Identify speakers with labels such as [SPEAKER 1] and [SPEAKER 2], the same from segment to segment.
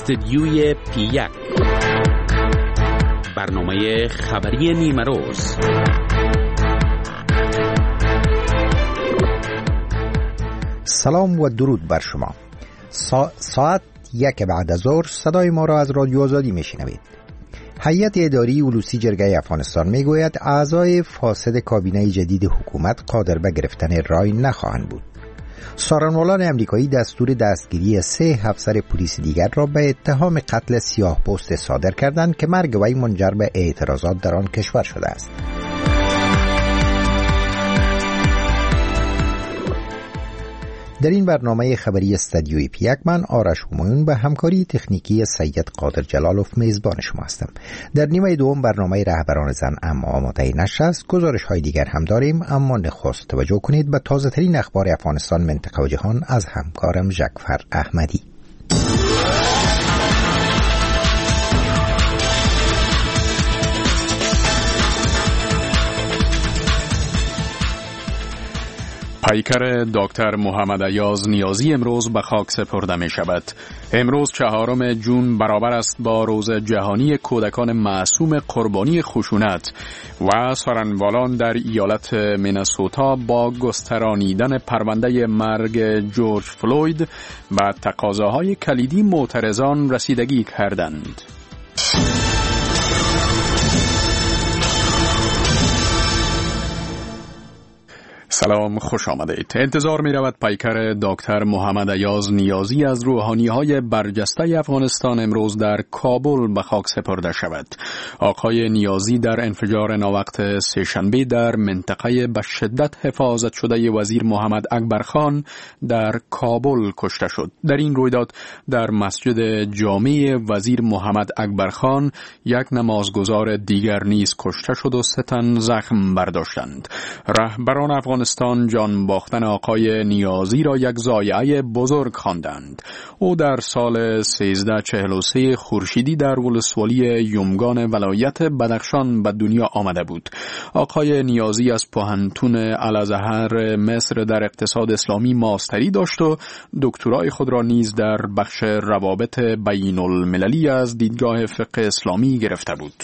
[SPEAKER 1] استدیوی پی1 برنامه خبری نیمه روز.
[SPEAKER 2] سلام و درود بر شما. ساعت 1 بعد از ظهر صدای ما را از رادیو آزادی میشنوید. هیئت اداری اولوسی جرگه افغانستان میگوید اعضای فاسد کابینه جدید حکومت قادر به گرفتن رای نخواهند بود. سارنوالان امریکایی دستور دستگیری 3 افسر پلیس دیگر را به اتهام قتل سیاه‌پوست صادر کردند که مرگ وی منجر به اعتراضات در آن کشور شده است. در این برنامه خبری استدیوی پی1 من آرش همایون به همکاری تکنیکی سید قادر جلالوف میزبان شما هستم. در نیمه دوم برنامه رهبران زن اما آماده نشر است. گزارش های دیگر هم داریم، اما نخست توجه کنید به تازه ترین اخبار افغانستان، منطقه و جهان از همکارم جعفر احمدی.
[SPEAKER 3] پیکر دکتر محمد ایاز نیازی امروز به خاک سپرده می شود. امروز 4 جون برابر است با روز جهانی کودکان معصوم قربانی خشونت و سارنوالان در ایالت مینسوتا با گسترانیدن پرونده مرگ جورج فلوید به تقاضاهای کلیدی معترضان رسیدگی کردند. سلام، خوش آمدید. انتظار می رود پیکر دکتر محمد ایاز نیازی از روحانی‌های برجسته افغانستان امروز در کابل به خاک سپرده شود. آقای نیازی در انفجار ناوقت سه‌شنبه در منطقه به شدت حفاظت شده وزیر محمد اکبرخان در کابل کشته شد. در این رویداد در مسجد جامع وزیر محمد اکبرخان یک نمازگزار دیگر نیز کشته شد و 3 تن زخم برداشتند. رهبران افغانستان جان باختن آقای نیازی را یک ضایعه بزرگ خواندند. او در سال 1343 خورشیدی در ولسوالی یومگان ولایت بدخشان به دنیا آمده بود. آقای نیازی از پوهنتون الازهر مصر در اقتصاد اسلامی ماستری داشت و دکترای خود را نیز در بخش روابط بین المللی از دیدگاه فقه اسلامی گرفته بود.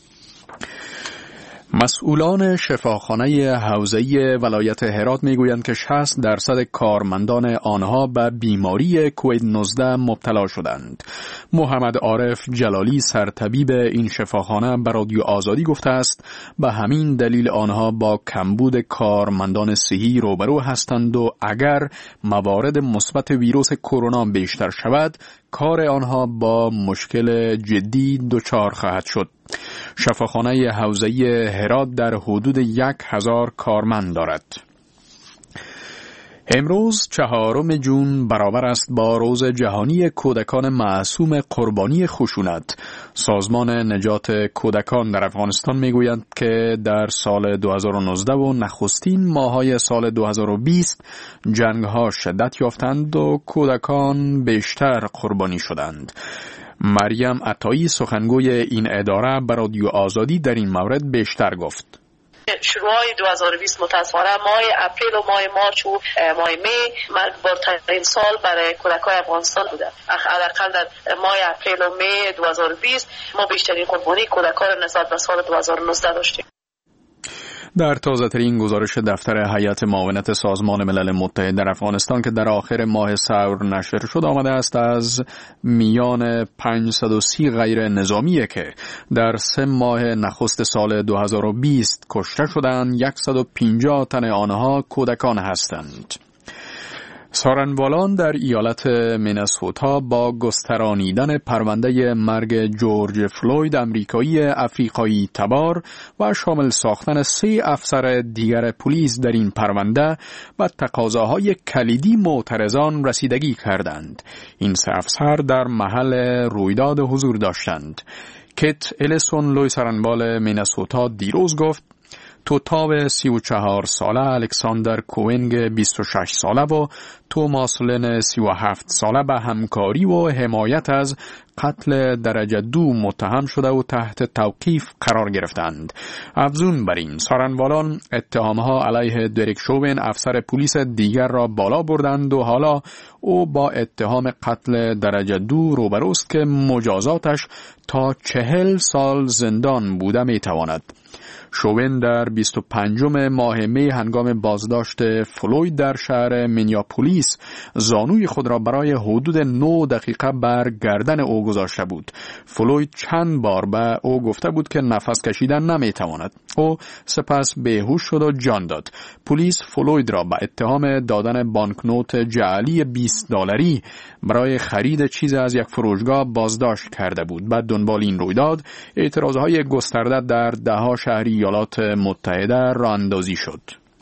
[SPEAKER 3] مسئولان شفاخانه حوزه‌ای ولایت هرات میگویند که 60% کارمندان آنها به بیماری کووید 19 مبتلا شدند. محمد عارف جلالی سرطبیب این شفاخانه به رادیو آزادی گفته است به همین دلیل آنها با کمبود کارمندان صحی روبرو هستند و اگر موارد مثبت ویروس کرونا بیشتر شود کار آنها با مشکل جدی دچار خواهد شد. شفاخانه حوزه‌ای هرات در حدود 1000 کارمند دارد. امروز 4 جون برابر است با روز جهانی کودکان معصوم قربانی خشونت. سازمان نجات کودکان در افغانستان میگویند که در سال 2019 و نخستین ماه‌های سال 2020 جنگ‌ها شدت یافتند و کودکان بیشتر قربانی شدند. مریم عطایی سخنگوی این اداره به رادیو آزادی در این مورد بیشتر گفت.
[SPEAKER 4] شروع 2020 متاسفانه ماه اپریل و ماه مارچ و ماه می مرگبارترین سال برای کودکان افغانستان بوده. حداقل در ماه اپریل و می 2020 ما بیشترین قربانی کودکان نسبت به سال 2019 داشتیم.
[SPEAKER 3] در تازه ترین گزارش دفتر هیئت معاونت سازمان ملل متحد در افغانستان که در آخر ماه سور نشر شد آمده است از میان 530 غیر نظامی که در 3 ماه نخست سال 2020 کشته شدند 150 تن آنها کودکان هستند. سارنوالان در ایالت مینسوتا با گسترانیدن پرونده مرگ جورج فلوید امریکایی افریقایی تبار و شامل ساختن 3 افسر دیگر پلیس در این پرونده و تقاضاهای کلیدی معترضان رسیدگی کردند. این 3 افسر در محل رویداد حضور داشتند. کیت الیسون لوی سارنوال مینسوتا دیروز گفت توتاو 34 ساله، الکساندر کوینگ 26 ساله و توماس لن 37 ساله به همکاری و حمایت از قتل درجه 2 متهم شده و تحت توقیف قرار گرفتند. افزون بر این، سارنوالان اتهامها علیه دریک شوون افسر پلیس دیگر را بالا بردند و حالا او با اتهام قتل درجه 2 روبروست که مجازاتش تا 40 سال زندان بوده می تواند. شوون در 25 ماه می هنگام بازداشت فلوید در شهر مینیاپولیس زانوی خود را برای حدود 9 دقیقه بر گردن او گذاشته بود. فلوید چند بار به او گفته بود که نفس کشیدن نمی تواند. او سپس بیهوش شد و جان داد. پلیس فلوید را به اتهام دادن بانکنوت جعلی $20 برای خرید چیز از یک فروشگاه بازداشت کرده بود. بعد دنبال این رویداد اعتراضهای گسترده در ده‌ها شهر ایالات متحده راه اندازی شد.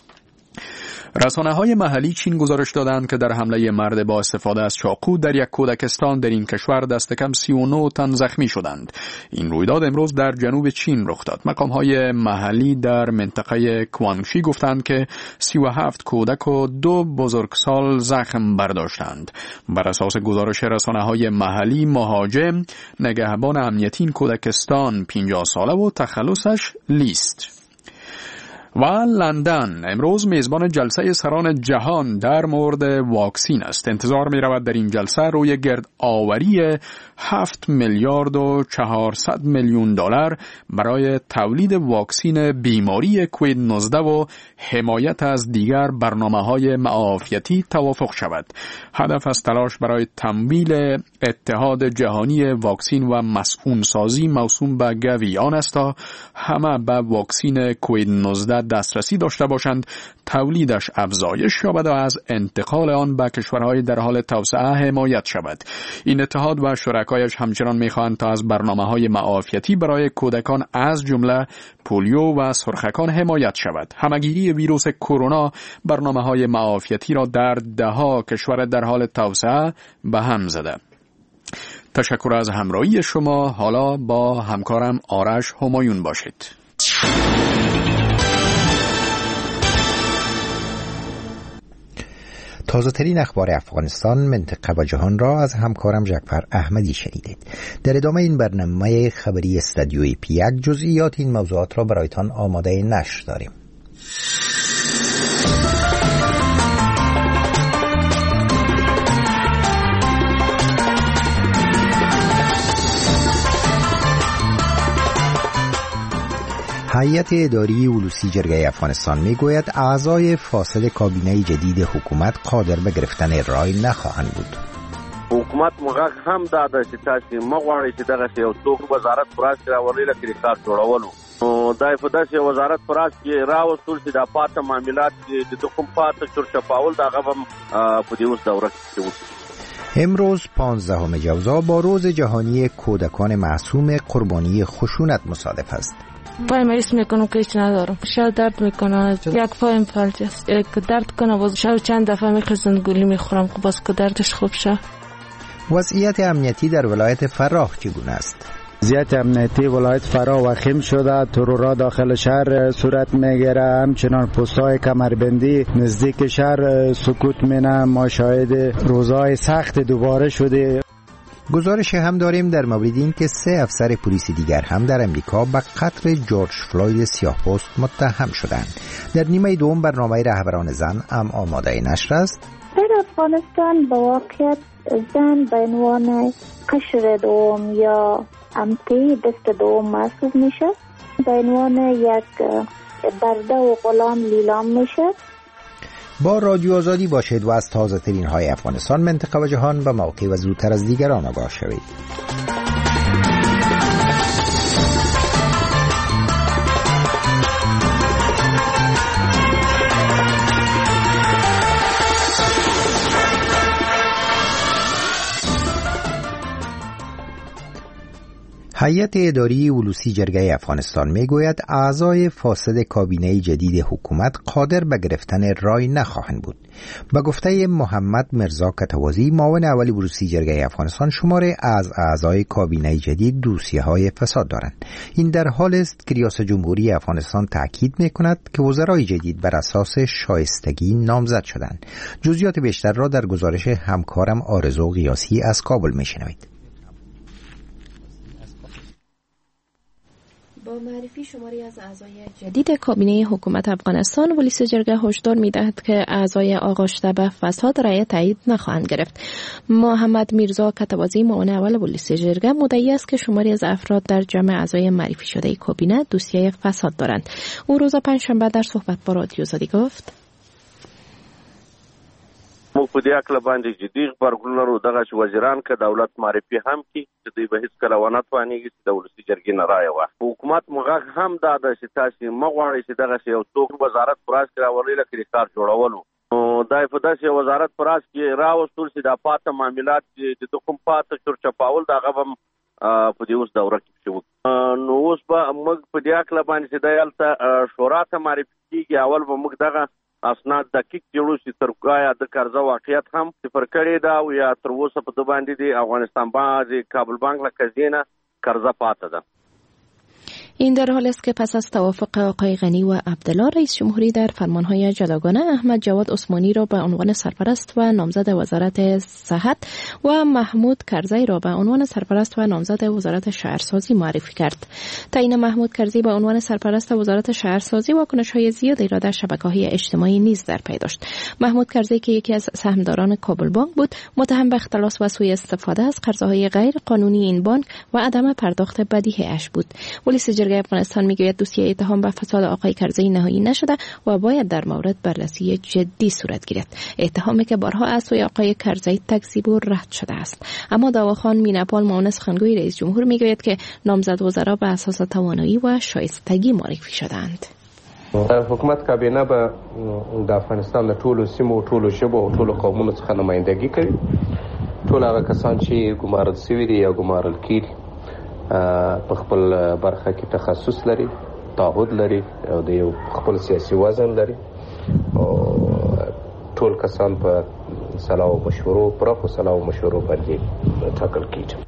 [SPEAKER 3] رسانه‌های محلی چین گزارش دادند که در حمله مرد با استفاده از چاقو در یک کودکستان در این کشور دست کم 39 تن زخمی شدند. این رویداد امروز در جنوب چین رخ داد. مقام‌های محلی در منطقه کوانگشی گفتند که 37 کودک و 2 بزرگسال زخم برداشتند. بر اساس گزارش رسانه‌های محلی، مهاجم نگهبان امنیتی این کودکستان 50 ساله و تخلصش لیست. و لندن امروز میزبان جلسه سران جهان در مورد واکسین است. انتظار می رود در این جلسه روی گرد آوری 7 میلیارد و 400 میلیون دلار برای تولید واکسین بیماری کووید 19 و حمایت از دیگر برنامه‌های معافیتی توافق شود. هدف از تلاش برای تمویل اتحاد جهانی واکسین و مسئول سازی موسوم به گوی آن است تا همه به واکسین کووید 19 دسترسی داشته باشند، تولیدش افزایش یابد و از انتقال آن به کشورهای در حال توسعه حمایت شود. این اتحاد و شرکایش همچنان می‌خواهند تا از برنامه‌های معافیتی برای کودکان از جمله پولیو و سرخکان حمایت شود. همگیری ویروس کرونا برنامه‌های معافیتی را در ده‌ها کشور در حال توسعه به هم زده. تشکر از همراهی شما. حالا با همکارم آرش همایون باشید.
[SPEAKER 2] تازه ترین اخبار افغانستان، منطقه و جهان را از همکارم جعفر احمدی شنیدید. در ادامه این برنامه خبری استودیوی پی1 جزئیات این موضوعات را برایتان آماده نشر داریم. هیئت اداری اولوسی جرگه افغانستان میگوید اعضای فاسد کابینه جدید حکومت قادر به گرفتن رای نخواهند بود.
[SPEAKER 5] حکومت مغاق هم داده چې تاسو مغواړئ چې دغه یو څوک وزارت پراس راولي لکه ریکارډ جوړولو نو دای په داسې وزارت پراس کې راوستل چې د پاته معاملات د کوم پاته چورچپاول دغه هم په دې اوس دوره کې وشي.
[SPEAKER 2] امروز 15 جوزا با روز جهانی کودکان معصوم قربانی خشونت مصادف است.
[SPEAKER 6] پایم ایست میکنم که هیچ ندارم، شاید درد میکنه، یک پایم فلج است، درد کنه باز شاید چند دفعه میخزن گولی میخورم که باز که دردش خوب شه.
[SPEAKER 2] وضعیت امنیتی در ولایت فراه چگونه است؟
[SPEAKER 7] وضعیت امنیتی ولایت فراه وخیم شده، ترورا داخل شهر صورت میگیره، همچنان پست‌های کمربندی نزدیک شهر سکوت مینه، ما شاهد روزهای سخت دوباره شده.
[SPEAKER 2] گزارش هم داریم در مورد این که 3 افسر پلیس دیگر هم در امریکا به قتل جورج فلوید سیاه‌پوست متهم شدند. در نیمه دوم برنامه رهبران زن هم آماده نشر است.
[SPEAKER 8] در افغانستان به واقعیت زن به عنوان قشر دوم یا امتی دست دوم محسوب میشه، به عنوان یک برده و غلام لیلام میشه.
[SPEAKER 2] با رادیو آزادی باشید و از تازه ترین های افغانستان، منطقه و جهان به موقع و زودتر از دیگران آگاه شوید. هیئت اداری اولوسی جرگه افغانستان میگوید اعضای فاسد کابینه جدید حکومت قادر به گرفتن رای نخواهند بود. به گفته محمد مرزا کتوازی، معاون اول اولوسی جرگه افغانستان، شماره از اعضای کابینه جدید دوسیه‌های فساد دارند. این در حالی است که ریاست جمهوری افغانستان تاکید میکند که وزرای جدید بر اساس شایستگی نامزد شدند. جزئیات بیشتر را در گزارش همکارم آرزو قیاسی از کابل میشنوید.
[SPEAKER 9] معرفی شماری از اعضای جدید کابینه حکومت افغانستان، رئیس جرگه هشدار می‌دهد که اعضای آغشته به فساد رأی تایید نخواهند گرفت. محمد میرزا کتوازی معاون اول رئیس جرگه مدعی است که شماری از افراد در جمع اعضای معرفی شده کابینه دوسیه فساد دارند. او روز پنجشنبه در صحبت با رادیو آزادی گفت:
[SPEAKER 5] مو په دې اکله باندې جدي خبرګون لرو دغه وزیران که دولت معرفي هم کی چې دوی به هیڅ کله ونه توانېږي چې د ولسي جرګې نه رایه واخلي. حکومت مغاق هم دا ده چې تاسې مه غواړئ چې دغه یو څوک وزارت په راس کې راولئ لکه د ښار جوړولو. دا په داسې وزارت په راس کې راوستل چې دا پاته معاملات چې د کوم پاته چورچپاول د هغه هم په دې اوس دوره کې شوي. نو اوس به موږ په دې اکله باندې چې دا هلته شورا ته معرفي کېږي، اول به موږ دغه اسناد دقیق جوړو چې تر آیا د قرضه واقعیت هم صفر کړی دا او یا تر اوسه په د باندې د افغانستان باندې کابل بانک له قضیه قرضه پاته ده.
[SPEAKER 9] این در حال است که پس از توافق آقای غنی و عبدالله، رئیس جمهوری در فرمانهای جداگانه احمد جواد عثمانی را به عنوان سرپرست و نامزد وزارت صحت و محمود کرزی را به عنوان سرپرست و نامزد وزارت شهرسازی معرفی کرد. تعیین محمود کرزی به عنوان سرپرست وزارت شهرسازی واکنش‌های زیادی را در شبکه‌های اجتماعی نیز در پی داشت. محمود کرزی که یکی از سهامداران کابل بانک بود، متهم به اختلاس و سوء استفاده از قرضه‌های غیر قانونی این بانک و عدم پرداخت بدیهی اش بود. رئیس جرگه افغانستان میگوید دوسیه اتهام به فساد آقای کرزی نهایی نشده و باید در مورد بررسی جدی صورت گیرد. اتهامی که بارها از سوی آقای کرزی تکذیب و رد شده است. اما داواخان میناپال معاون سخنگوی رئیس جمهور میگوید که نامزد وزرا به اساس توانایی و شایستگی معرفی شدند.
[SPEAKER 10] حکومت کابینه به د افغانستان د ټولو سیمو، ټولو ژبو او ټولو قومونو څخه نمائندګي کوي. ټول هغه کسان چې ګمارل شوي دي یا ګمارل کیږي په خپل برخه کې تخصص لري، تعهد لري او د یو خپل سیاسي وزن لري او ټول کسان په صلاح و مشورو، پراخو صلاح و مشورو باندې ټاکل کیږي.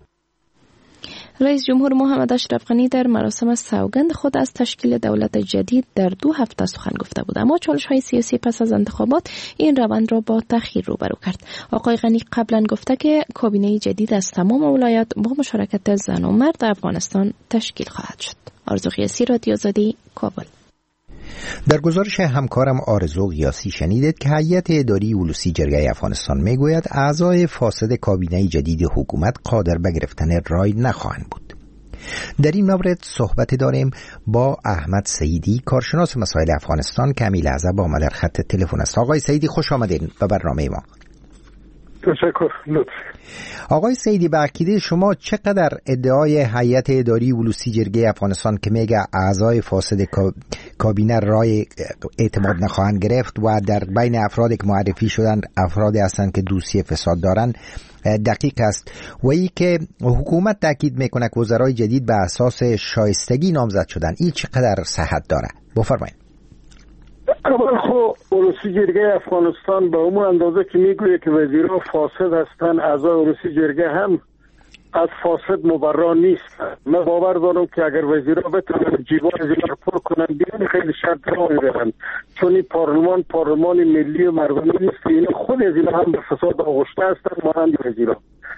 [SPEAKER 9] رئیس جمهور محمد اشرف غنی در مراسم سوگند خود از تشکیل دولت جدید در 2 هفته سخن گفته بود، اما چالش‌های سیاسی پس از انتخابات این روند را با تأخیر روبرو کرد. آقای غنی قبلا گفته که کابینه جدید از تمام ولایات با مشارکت زن و مرد افغانستان تشکیل خواهد شد. آرزو قیاسی، رادیو آزادی، کابل.
[SPEAKER 2] در گزارش همکارم آرزو قیاسی شنیدید که هیئت اداری ولوسی جرگه افغانستان میگوید اعضای فاسد کابینه جدید حکومت قادر به گرفتن رای نخواهند بود. در این مورد صحبت داریم با احمد سعیدی، کارشناس مسائل افغانستان که امی لحظه با ما در خط تلفن است. آقای سعیدی خوش آمدین به برنامه ما.
[SPEAKER 11] تشکر.
[SPEAKER 2] آقای سعیدی، به عقیده شما چقدر ادعای هیئت اداری ولوسی جرگه افغانستان که میگه اعضای فاسد کابینه رای اعتماد نخواهند گرفت و در بین افرادی که معرفی شدن افرادی هستند که دوسیه فساد دارند دقیق است و ای که حکومت تاکید میکنه که وزرای جدید به اساس شایستگی نامزد شدن، این چقدر صحت داره؟ بفرمایید.
[SPEAKER 11] اول خب ولوسی جرگه افغانستان به اون اندازه که میگویه که وزیران فاسد هستن، اعضای ولوسی جرگه هم از فاسد مبرا نیست. من باور دارم که اگر وزیران بتونن جیبان زینا رو پر کنن بیان خیلی شرط را میبرن، چون این پارلمان ملی و مردمی نیست. این خود از اینا هم به فساد آغشته هستن مانند وزیران.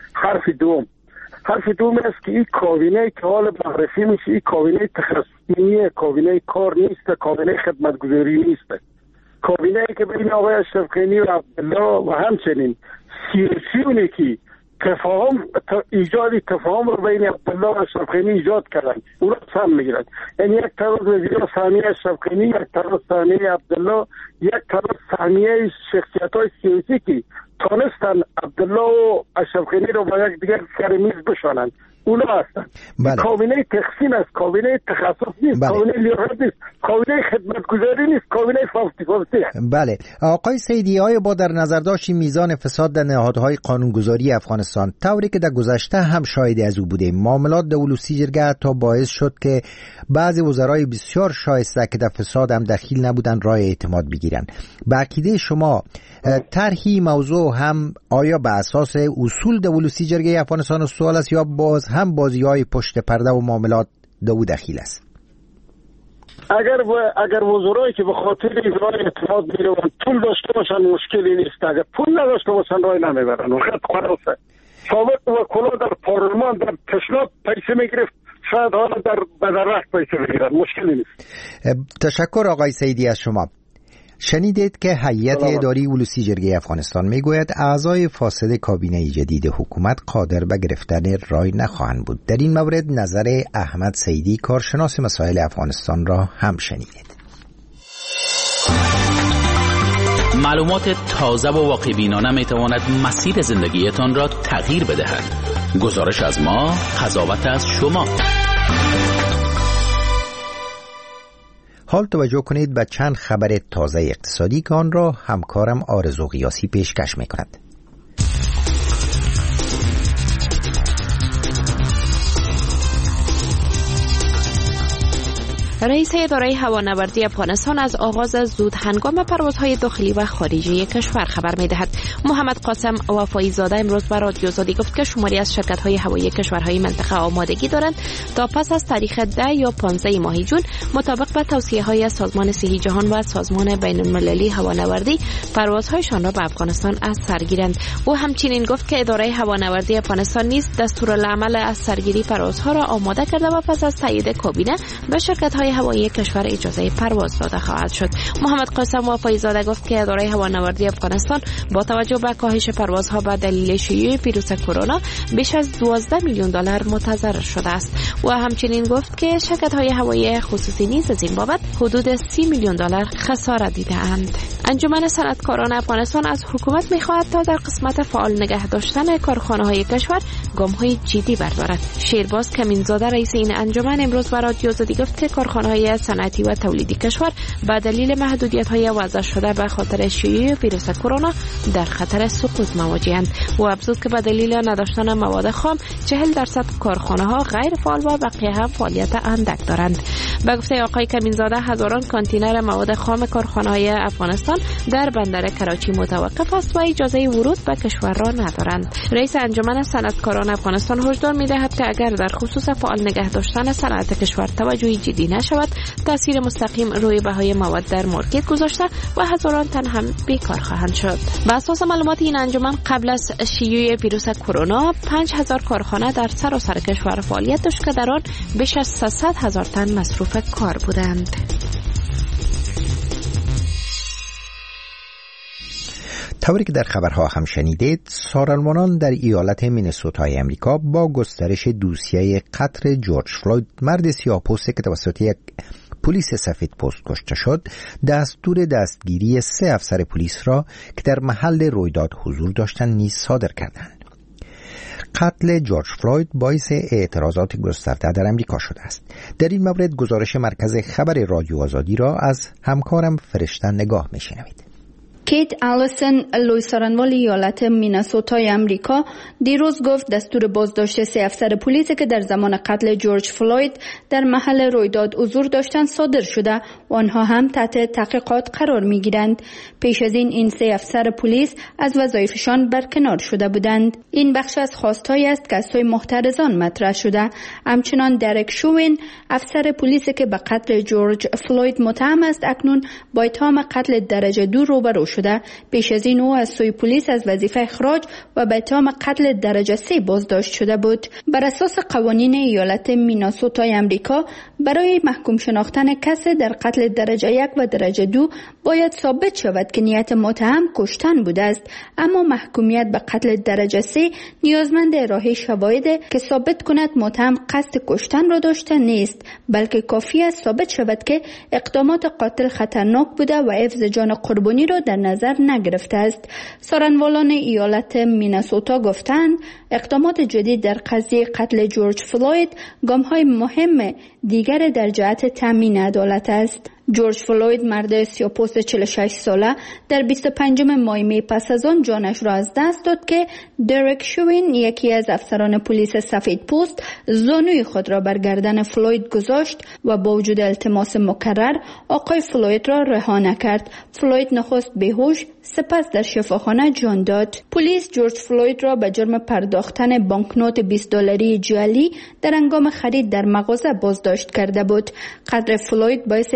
[SPEAKER 11] حرف دوم است که این کابینه که حال معرفی میشه این کابینه تخصصی، کابینه کار نیست، کابینه خدمتگزاری نیست. کابینه که بین آقای اشرف غنی و عبدالله و همچنین سیاسیونی که ایجاد تفاهم رو بین عبدالله و اشرف غنی ایجاد کردن اون رو سهم میگیرن. یعنی یک طرف وزیر ثانیه اشرف غنی، یک طرف ثانیه عبدالله، یک طرف ثانیه شخصیت‌های سیاسی که تانستن عبدالله و اشرف غنی رو با یک دیگر سر میز بشانند، اونا هستن.
[SPEAKER 2] بله.
[SPEAKER 11] کابینه تقسیم است، کابینه تخصص نیست. بله. کابینه لیاقت نیست، کابینه خدمتگزاری نیست، کابینه فاسدی است.
[SPEAKER 2] بله. آقای سعیدی، آیا با در نظر داشت میزان فساد در نهادهای قانونگذاری افغانستان طوری که در گذشته هم شاهد از او بودیم، معاملات در ولوسی جرگه تا باعث شد که بعضی وزرای بسیار شایسته که در فساد هم دخیل نبودن رای اعتماد بگیرن، به عقیده شما طرحی موضوع هم آیا به اساس اصول در ولوسی جرگه افغانستان سوال است یا باز هم بازی‌های پشت پرده و معاملات دو دخیل است؟
[SPEAKER 11] اگر وزرایی که به خاطر رای اعتماد میرون پول داشته باشن مشکلی نیست، اگر پول نداشته باشن رای نمیبرن. وقت خلاصه ثابت و کلا در پارلمان در تشناب پیسه میگرفت شاید حالا به درخت پیسه بگیرن، مشکلی نیست.
[SPEAKER 2] تشکر آقای سیدی از شما. شنیدید که هیئت اداری اولوسی جرگه افغانستان میگوید اعضای فاسد کابینه جدید حکومت قادر به گرفتن رای نخواهند بود. در این مورد نظر احمد سیدی کارشناس مسائل افغانستان را هم شنیدید.
[SPEAKER 1] معلومات تازه و واقع بینانه می تواند مسیر زندگیتان را تغییر بدهد. گزارش از ما، قضاوت از شما.
[SPEAKER 2] حال توجه کنید به چند خبر تازه اقتصادی که آن را همکارم آرزو قیاسی پیشکش می کند.
[SPEAKER 9] رئیس اداره هوانوردی افغانستان از آغاز زود هنگام پروازهای داخلی و خارجی کشور خبر می‌دهد. محمد قاسم وفایی زاده امروز به رادیو آزادی گفت که شماری از شرکت‌های هوایی کشورهای منطقه آمادگی دارند تا پس از تاریخ 10 یا 15 ماه جون مطابق با توصیه‌های سازمان صحی جهان و سازمان بین‌المللی هوانوردی پروازهایشان را به افغانستان از سر گیرند. او همچنین گفت که اداره هوانوردی افغانستان نیز دستورالعمل از سرگیری پروازها را آماده کرده و پس از تایید کابینه به شرکت‌های هوایی کشور اجازه پرواز داده خواهد شد. محمد قاسم وفایی زاده گفت که اداره هوانوردی افغانستان با توجه به کاهش پروازها به دلیل شیوع ویروس کرونا بیش از 12 میلیون دلار متضرر شده است. و همچنین گفت که شرکت‌های هوایی خصوصی نیز از این بابت حدود 30 میلیون دلار خسارت دیده‌اند. انجمن صنعتکاران افغانستان از حکومت می‌خواهد تا در قسمت فعال نگه داشتن کارخانه‌های کشور گام‌های جدی بردارد. شیرباز کمینزاده رئیس این انجمن امروز به رادیو آزادی گفت که کارخانه‌های صنعتی و تولیدی کشور به دلیل محدودیت‌های وضع شده به خاطر شیوع ویروس کرونا در خطر سقوط مواجه‌اند. و افزود که به دلیل نداشتن مواد خام 40% کارخانه‌ها غیر فعال و بقیه هم فعالیت اندک دارند. به گفته آقای کمینزاده هزاران کانتینر مواد خام کارخانه‌های افغانستان در بندر کراچی متوقف است و اجازه ورود به کشور را ندارند. رئیس انجمن صنعتکاران افغانستان هشدار می‌دهد که اگر در خصوص فعال نگه داشتن صنعت کشور توجهی جدی نشود تاثیر مستقیم روی بهای مواد در مارکت گذاشته و هزاران تن هم بیکار خواهند شد. بر اساس معلومات این انجمن قبل از شیوع ویروس کرونا 5000 کارخانه در سراسر کشور فعالیت داشت که در آن بیش از 300,000 تن مصروف کار بودند.
[SPEAKER 2] طوری که در خبرها هم شنیدید، سالمندان در ایالت مینسوتای امریکا با گسترش دوسیه قتل جورج فلوید مرد سیاه‌پوستی که توسط یک پلیس سفیدپوست کشته شد، دستور دستگیری 3 افسر پلیس را که در محل رویداد حضور داشتند نیز صادر کردند. قتل جورج فلوید باعث اعتراضات گسترده در امریکا شده است. در این مورد گزارش مرکز خبر رادیو آزادی را از همکارم فرشته نگاه می‌شنوید.
[SPEAKER 12] کیت آلیسون لویسرانوال ایالت مینسوتای امریکا دیروز گفت دستور بازداشت 3 افسر پلیس که در زمان قتل جورج فلوید در محل رویداد حضور داشتند صادر شده و آنها هم تحت تحقیقات قرار می‌گیرند. پیش از این 3 افسر پلیس از وظایفشان برکنار شده بودند. این بخش از خواستهایی است که از سوی محترضان مطرح شده. همچنان درک شوین افسر پلیس که به قتل جورج فلوید متهم است اکنون با اتهام قتل درجه 2 روبرو شده. پیش از این او از سوی پلیس از وظیفه اخراج و به اتهام قتل درجه 3 بازداشت شده بود. بر اساس قوانین ایالت مینسوتای امریکا برای محکوم شناختن کسی در قتل درجه 1 و درجه 2 باید ثابت شود که نیت متهم کشتن بوده است، اما محکومیت به قتل درجه 3 نیازمند ارائه شواهد که ثابت کند متهم قصد کشتن را داشته نیست، بلکه کافی است ثابت شود که اقدامات قاتل خطرناک بوده و حفظ جان قربانی را در نظر نگرفته است. سارنوالان ایالت مینسوتا گفتند اقدامات جدید در قضیه قتل جورج فلوید گام‌های مهم دیگر در جهت تامین عدالت است. جورج فلوید مرد سیاه‌پوست 46 ساله در 25 ماه می پس از آن جانش را از دست داد که درک شوین یکی از افسران پلیس سفیدپوست زانوی خود را بر گردن فلوید گذاشت و با وجود التماس مکرر آقای فلوید را رها نکرد. فلوید نخست بیهوش سپس در شفاخانه جان داد. پلیس جورج فلوید را به جرم پرداختن بانکنوت 20 دلاری جعلی در هنگام خرید در مغازه بازداشت کرده بود. قتل فلوید باعث اعتراضات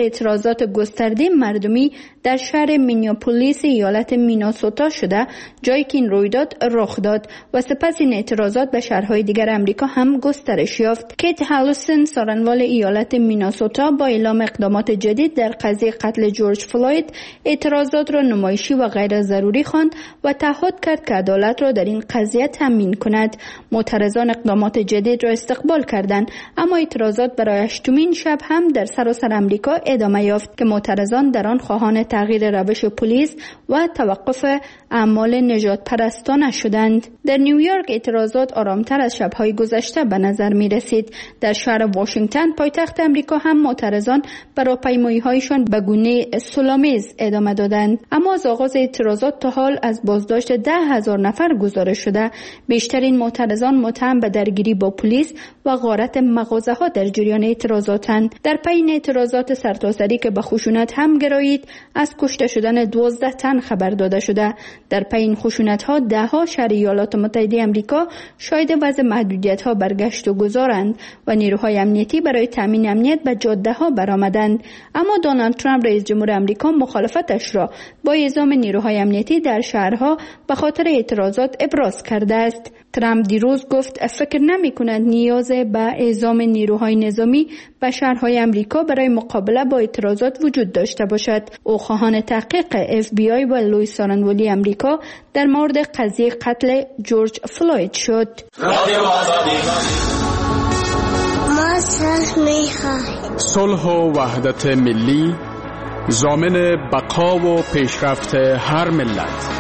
[SPEAKER 12] اعتراضات گسترده مردمی در شهر مینیاپولیس ایالت میناسوتا شده، جایی که این رویداد رخ داد و سپس این اعتراضات به شهرهای دیگر امریکا هم گسترش یافت. کیت هالوسن، سارنوال ایالت میناسوتا، با اعلام اقدامات جدید در قضیه قتل جورج فلوید اعتراضات را نمایشی و غیر ضروری خواند و تعهد کرد که عدالت را در این قضیه تامین کند. معترضان اقدامات جدید را استقبال کردند، اما اعتراضات برای هشتمین شب هم در سراسر امریکا ادامه یافت که معترضان در آن خواهان تغییر روش پلیس و توقف اعمال نجات پرستانه شدند. در نیویورک اعتراضات آرامتر از شب‌های گذشته به نظر می رسید. در شهر واشنگتن، پایتخت امریکا، هم معترضان برای پیمایی‌هایشان به گونه صلح‌آمیز ادامه دادند، اما از آغاز اعتراضات تا حال از بازداشت 10,000 نفر گزارش شده. بیشترین معترضان متهم به درگیری با پلیس و غارت مغازه‌ها در جریان اعتراضاتند. در پی اعتراضات سرتاسری که به خشونت هم گرایید، از کشته شدن 12 تن خبر داده شده. در پی این خشونت‌ها ده‌ها شهر ایالات متحده آمریکا شاهد وضع محدودیت‌ها بر گشت و گذارند و نیروهای امنیتی برای تامین امنیت به جاده‌ها برآمدند. اما دونالد ترامپ رئیس جمهور آمریکا مخالفتش را با اعزام نیروهای امنیتی در شهرها به خاطر اعتراضات ابراز کرده است. ترامپ دیروز گفت فکر نمی‌کند نیاز به اعزام نیروهای نظامی به شهرهای آمریکا برای مقابله با اعتراضات وجود داشته باشد. او خواهان تحقیق FBI و لوئیس سارنوالی آمریکا در مورد قضیه قتل جورج فلوید شد.
[SPEAKER 3] صلح و وحدت ملی ضامن بقا و پیشرفت هر ملت.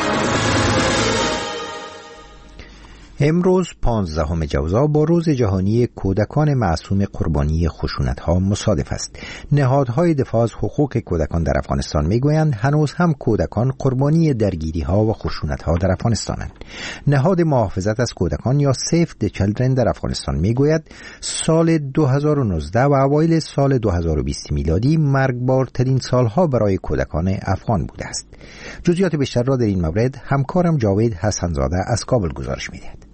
[SPEAKER 2] امروز 15 جوزا با روز جهانی کودکان معصوم قربانی خشونت‌ها مصادف است. نهادهای دفاع از حقوق کودکان در افغانستان میگویند هنوز هم کودکان قربانی درگیری‌ها و خشونت‌ها در افغانستانند. نهاد محافظت از کودکان یا سیو د چیلدرن در افغانستان میگوید سال 2019 و اوایل سال 2020 میلادی مرگبارترین سالها برای کودکان افغان بوده است. جزئیات بیشتر را در این مورد همکارم جاوید حسنزاده از کابل گزارش می‌دهد.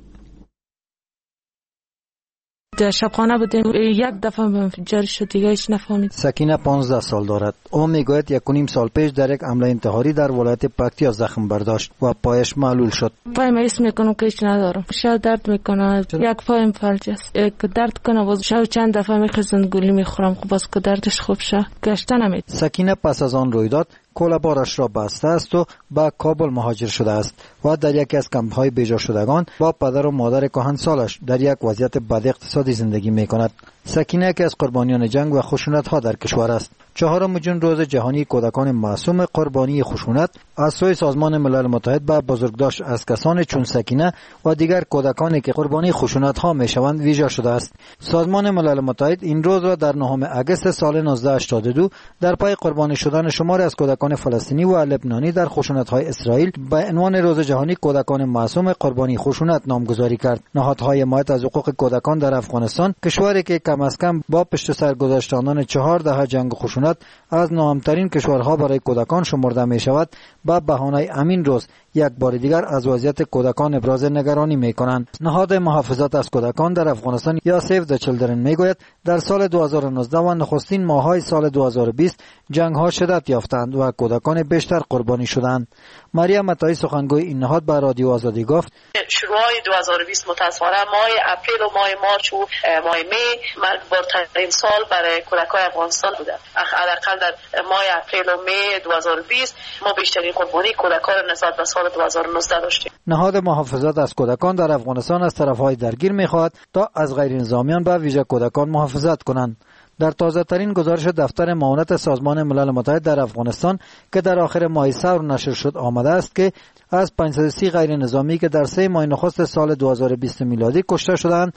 [SPEAKER 6] در شبخانه بودیم، یک دفعه انفجار شد، دیگه هیچ نفهمید.
[SPEAKER 13] سکینه 15 سال دارد. او میگوید 1.5 سال پیش در یک حمله انتحاری در ولایت پکتیا زخم برداشت و پایش معلول شد.
[SPEAKER 6] پایم حس میکنم که هیچ ندارم، شاید درد میکنه، یک پایم فلج است، یک درد کنه باز شاید چند دفعه میخزند گولی میخورم، خب باز که دردش خوب شه گشته نمید.
[SPEAKER 13] سکینه پس از آن رویداد کوله‌بارش را بسته است و به کابل مهاجر شده است و در یکی از کمپ‌های بیجا شدگان با پدر و مادر کهنسالش در یک وضعیت بد اقتصادی زندگی می‌کند. سکینه که از قربانیان جنگ و خشونت‌ها در کشور است. 4 جون روز جهانی کودکان معصوم قربانی خشونت از سوی سازمان ملل متحد به بزرگداشت از کسان چون سکینه و دیگر کودکانی که قربانی خشونت‌ها می‌شوند ویژه شده است. سازمان ملل متحد این روز را در 9 اگست سال 1982 در پی قربانی شدن شماری از کودکان فلسطینی و لبنانی در خشونت‌های اسرائیل به عنوان روز جهانی کودکان معصوم قربانی خشونت نامگذاری کرد. نهادهای حمایت از حقوق کودکان در افغانستان، کشوری که کم از کم با پشت سر گذاشتن 4 دهه جنگ و خشونت از ناامن‌ترین کشورها برای کودکان شمرده می شود، با بهانه امین روز یک بار دیگر از وضعیت کودکان ابراز نگرانی می کنند. نهاد محافظت از کودکان در افغانستان یا سیو د چیلدرن می گوید در سال 2019 و نخستین ماه‌های سال 2020 جنگ‌ها شدت یافتند و کودکان بیشتر قربانی شدند. مریم عطایی سخنگوی این نهاد به رادیو آزادی گفت
[SPEAKER 4] شروع 2020 متأسفانه ماه اپریل و ماه مارچ و ماه می مرگبارترین سال برای کودکان افغانستان بوده. حداقل در ماه اپریل و می 2020 ما بیشترین قربانی کودکان نسبت به سال 2019 داشتیم.
[SPEAKER 13] نهاد محافظت از کودکان در افغانستان از طرف‌های درگیر می‌خواهد تا از غیر نظامیان به ویژه کودکان محافظت کنند. در تازه‌ترین گزارش دفتر معاونت سازمان ملل متحد در افغانستان که در آخر ماه ثور نشر شد آمده است که از 530 غیر نظامی که در 3 ماه نخست سال 2020 میلادی کشته شدند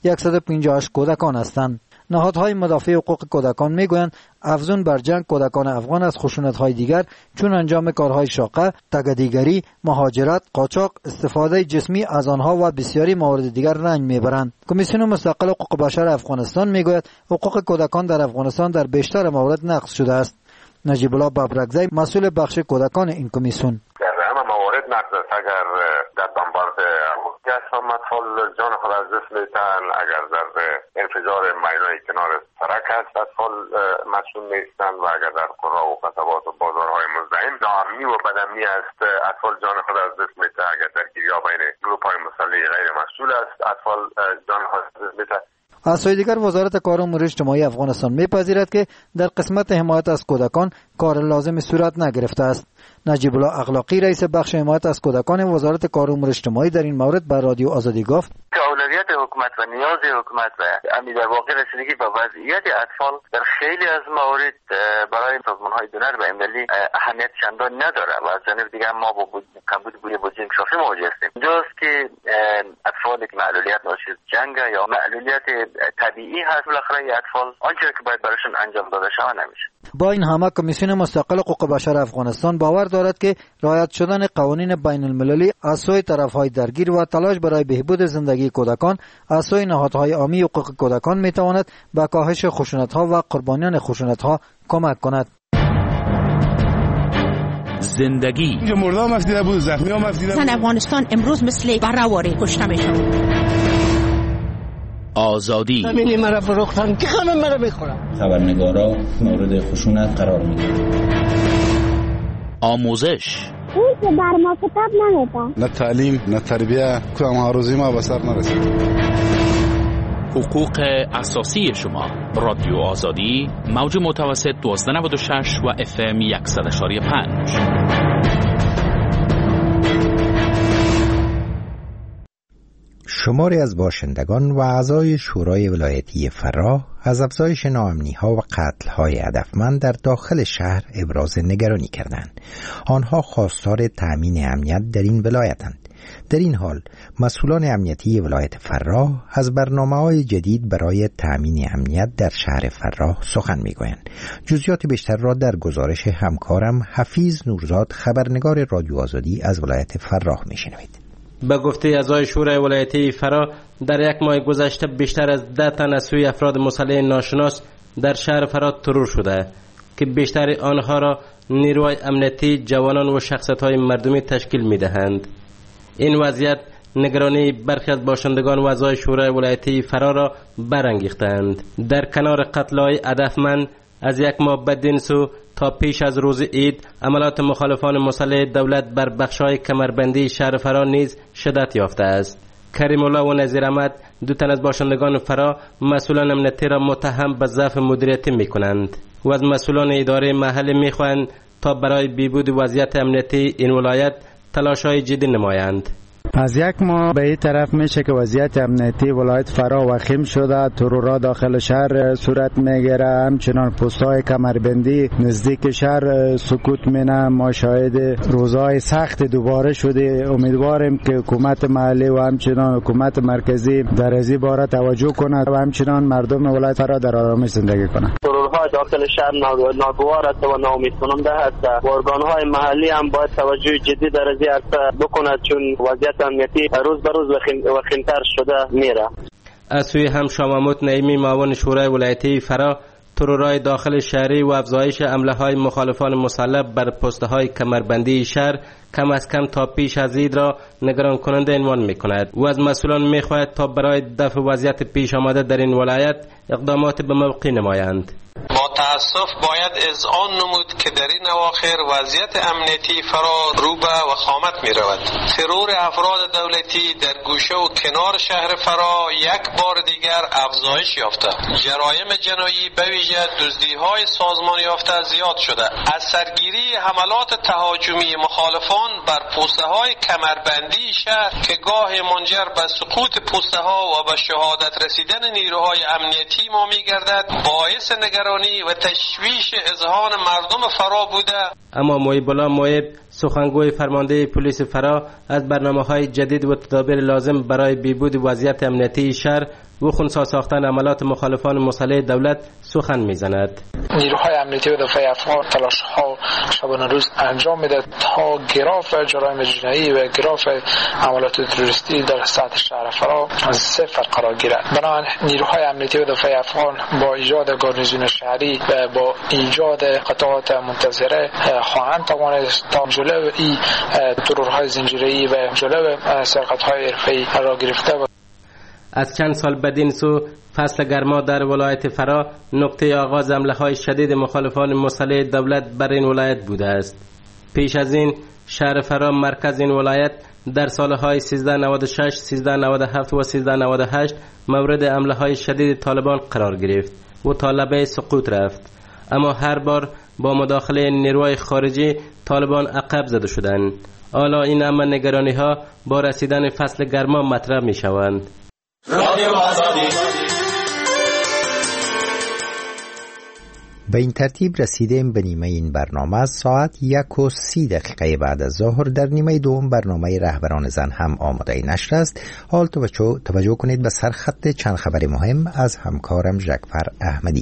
[SPEAKER 13] 158 کودکان هستند. نهادهای مدافع حقوق کودکان میگویند افزون بر جنگ کودکان افغان از خشونت‌های دیگر چون انجام کارهای شاقه، تگدیگری، مهاجرت، قاچاق، استفاده جسمی از آنها و بسیاری موارد دیگر رنج میبرند. کمیسیون مستقل حقوق بشر افغانستان میگوید حقوق کودکان در افغانستان در بیشتر موارد نقض شده است. نجیب الله ببرکزی مسئول بخش کودکان این کمیسیون:
[SPEAKER 14] در همه موارد نقص است. اگر در بمبارد امنیت هم اطفال جان خود از دست میتن، اگر در انفجار میدان کنار سرک است اطفال مسئول نیستند و اگر در قرا و قصبات و بازارهای مزدحم ناامنی و بدامنی است اطفال جان خود از دست میتن. اگر در گیریا بین گروه‌های مسلح غیر مسئول است اطفال جان خود از دست میتن.
[SPEAKER 13] از سوی دیگر وزارت کار امور اجتماعی افغانستان میپذیرد که در قسمت حمایت از کودکان کار لازم صورت نگرفته است. نجیب الله اخلاقی رئیس بخش حمایت از کودکان وزارت کار امور اجتماعی در این مورد بر رادیو آزادی گفت
[SPEAKER 15] که اولویت حکومت و نیاز حکومت و امید در واقع رسیدگی به وضعیت اطفال در خیلی از موارد برای سازمان‌های بین‌المللی اهمیت چندان نداره و از جانب دیگر ما با کمبود بودجه انکشافی مواجه هستیم. اینجاست که اطفالی که معلولیت ناشی از جنگ یا معلولیت طبیعی هست بالاخره اطفال آنچه که باید براشون انجام داده شود نمیشه.
[SPEAKER 13] با این همه کمیسیون مستقل حقوق بشر افغانستان باور دارد که رعایت شدن قوانین بین المللی از سوی طرف‌های درگیر و تلاش برای بهبود زندگی کودکان از سوی نهادهای عامی حقوق کودکان میتواند به کاهش خشونت‌ها و قربانیان خشونت‌ها کمک کند.
[SPEAKER 1] زندگی
[SPEAKER 16] مردم مفدیده بود، زخمی ها مفدیده بود.
[SPEAKER 17] زن افغانستان امروز مثل بره‌واره کشته میشن.
[SPEAKER 1] آزادی
[SPEAKER 18] همین مرا فروختن که همه مرا میخورن.
[SPEAKER 19] خبرنگارا مورد خشونت قرار میگیرن.
[SPEAKER 1] آموزش
[SPEAKER 8] اون که بر ما کتاب نمیده.
[SPEAKER 16] نه تعلیم نه تربیه که ما روزی ما به سر نرسید.
[SPEAKER 1] حقوق اساسی شما. رادیو آزادی موج متوسط 1296 و FM 100.5.
[SPEAKER 2] شماری از باشندگان و اعضای شورای ولایتی فراه از افزایش ناامنی‌ها و قتل‌های هدفمند در داخل شهر ابراز نگرانی کردند. آنها خواستار تأمین امنیت در این ولایتند. در این حال مسئولان امنیتی ولایت فراه از برنامه‌های جدید برای تأمین امنیت در شهر فراه سخن می‌گویند. جزئیات بیشتر را در گزارش همکارم حفیظ نورزاد خبرنگار رادیو آزادی از ولایت فراه می‌شنوید.
[SPEAKER 20] به گفته اعضای شورای ولایتی فراه در یک ماه گذشته بیشتر از 10 تن از سوی افراد مسلح ناشناس در شهر فراه ترور شده که بیشتر آنها را نیروهای امنیتی، جوانان و شخصیت‌های مردمی تشکیل می‌دهند. این وضعیت نگرانی برخی از باشندگان و اعضای شورای ولایتی فراه را برانگیختند. در کنار قتل‌های هدفمند از یک ماه بدین سو تا پیش از روز عید عملات مخالفان مسلح دولت بر بخش‌های کمربندی شهر فراه نیز شدت یافته است. کریم الله و نظیر احمد دو تن از باشندگان فراه مسئولان امنیتی را متهم به ضعف مدیریتی می‌کنند و از مسئولان اداره محلی می‌خواهند تا برای بهبود وضعیت امنیتی این ولایت تلاش‌های جدی نمایند.
[SPEAKER 7] از یک ماه به این طرف میشه که وضعیت امنیتی ولایت فراه وخیم شده. ترورها داخل شهر صورت میگیره، همچنان پست‌های کمربندی نزدیک شهر سکوت مینه. ما شاهد روزهای سخت دوباره شده. امیدواریم که حکومت محلی و همچنان حکومت مرکزی در از این باره توجه کند و همچنان مردم ولایت فراه در آرامش زندگی کنند.
[SPEAKER 21] ترورها داخل شهر ناگوار است و ناامیدکننده است. ارگان‌های محلی هم باید توجه جدی در از این عرصه بکند چون وضعیت امنیتی روز به روز وخیم‌تر شده میره.
[SPEAKER 20] از سوی هم شاه محمود نعیمی معاون شورای ولایتی فراه ترورهای داخل شهری و افزایش حمله‌های مخالفان مسلح بر پست‌های کمربندی شهر کم از کم تا پیش از عید را نگران کننده عنوان می‌کند و از مسئولان می‌خواهد تا برای دفع وضعیت پیش آمده در این ولایت اقدامات به موقع نمایند.
[SPEAKER 22] با تأسف باید اذعان نمود که در این اواخر وضعیت امنیتی فراه رو به وخامت می رود. ترور افراد دولتی در گوشه و کنار شهر فراه یک بار دیگر افزایش یافته. جرایم جنایی به ویژه دزدی‌های سازمان یافته زیاد شده. از سرگیری حملات تهاجمی مخالفان بر پوسته‌های کمربندی شهر که گاه منجر به سقوط پوسته‌ها و به شهادت رسیدن نیروهای امنیتی ما می‌گردد باعث نگرانی و تشویش اذهان مردم فراه بوده.
[SPEAKER 20] اما محیب الله محیب سخنگوی فرمانده پلیس فراه از برنامه‌های جدید و تدابیر لازم برای بهبود وضعیت امنیتی شهر و خنثی ساختن عملات مخالفان مسلح دولت سخن میزند.
[SPEAKER 5] نیروهای امنیتی و دفاع افغان تلاش‌ها شبانه روز انجام میده تا گراف جرایم جنایی و گراف عملات تروریستی در سطح شهر فرا از صفر قرار گیرد. بنابراین نیروهای امنیتی و دفاع افغان با ایجاد گارنیزون شهری و با ایجاد قطعات منتظره خواهند توانست تا جلو این ترورهای زنجیره‌ای و جلو سرقت‌های حرفه‌ای را گرفته.
[SPEAKER 20] از چند سال بدین سو فصل گرما در ولایت فرا نقطه آغاز حمله‌های شدید مخالفان مسلح دولت بر این ولایت بوده است. پیش از این شهر فرا مرکز این ولایت در سالهای 1396، 1397 و 1398 مورد حمله‌های شدید طالبان قرار گرفت و تا لبه سقوط رفت، اما هر بار با مداخله نیروهای خارجی طالبان عقب زده شدند. حالا این همه نگرانی‌ها با رسیدن فصل گرما مطرح می‌شوند.
[SPEAKER 2] به این ترتیب رسیدیم به نیمه این برنامه. از ساعت 1:30 بعد از ظهر در نیمه دوم برنامه رهبران زن هم آماده نشر است. حال توجه کنید به سرخط چند خبر مهم از همکارم ژکفر احمدی.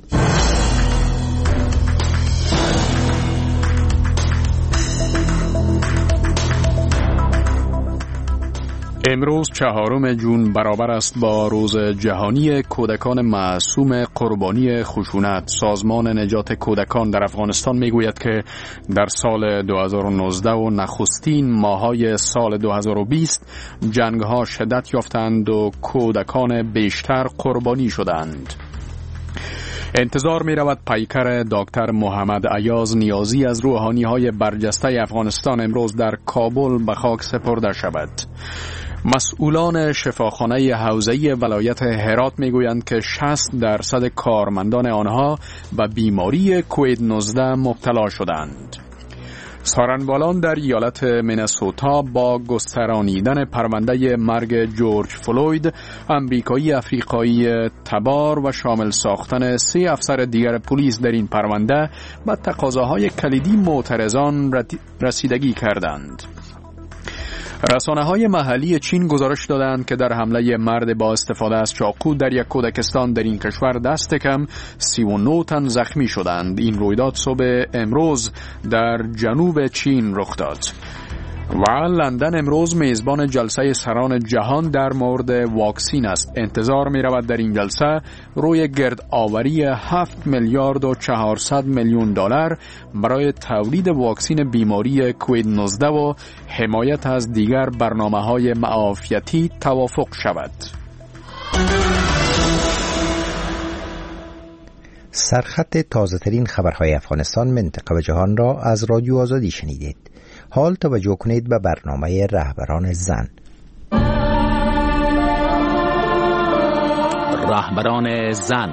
[SPEAKER 3] امروز 4 جون برابر است با روز جهانی کودکان معصوم قربانی خشونت. سازمان نجات کودکان در افغانستان میگوید که در سال 2019 و نخستین ماهای سال 2020 جنگ‌ها شدت یافتند و کودکان بیشتر قربانی شدند. انتظار می رود پیکر دکتر محمد ایاز نیازی از روحانی‌های برجسته افغانستان امروز در کابل به خاک سپرده شود. مسئولان شفاخانه حوزه‌ای ولایت هرات میگویند که 60% کارمندان آنها به بیماری کووید 19 مبتلا شدند. سارنوالان در ایالت مینسوتا با گسترانیدن پرونده مرگ جورج فلوید، امریکایی افریقایی تبار و شامل ساختن 3 افسر دیگر پلیس در این پرونده به تقاضاهای کلیدی معترضان رسیدگی کردند. رسانه‌های محلی چین گزارش دادند که در حمله مرد با استفاده از چاقو در یک کودکستان در این کشور دست کم 39 تن زخمی شدند. این رویداد صبح امروز در جنوب چین رخ داد. و لندن امروز میزبان جلسه سران جهان در مورد واکسین است. انتظار می رود در این جلسه روی گرد آوری 7 میلیارد و 400 میلیون دلار برای تولید واکسین بیماری کووید 19 و حمایت از دیگر برنامه‌های معافیتی توافق شود.
[SPEAKER 2] سرخط تازه ترین خبرهای افغانستان، منطقه و جهان را از رادیو آزادی شنیدید. حال توجه کنید به برنامه رهبران زن.
[SPEAKER 1] رهبران زن.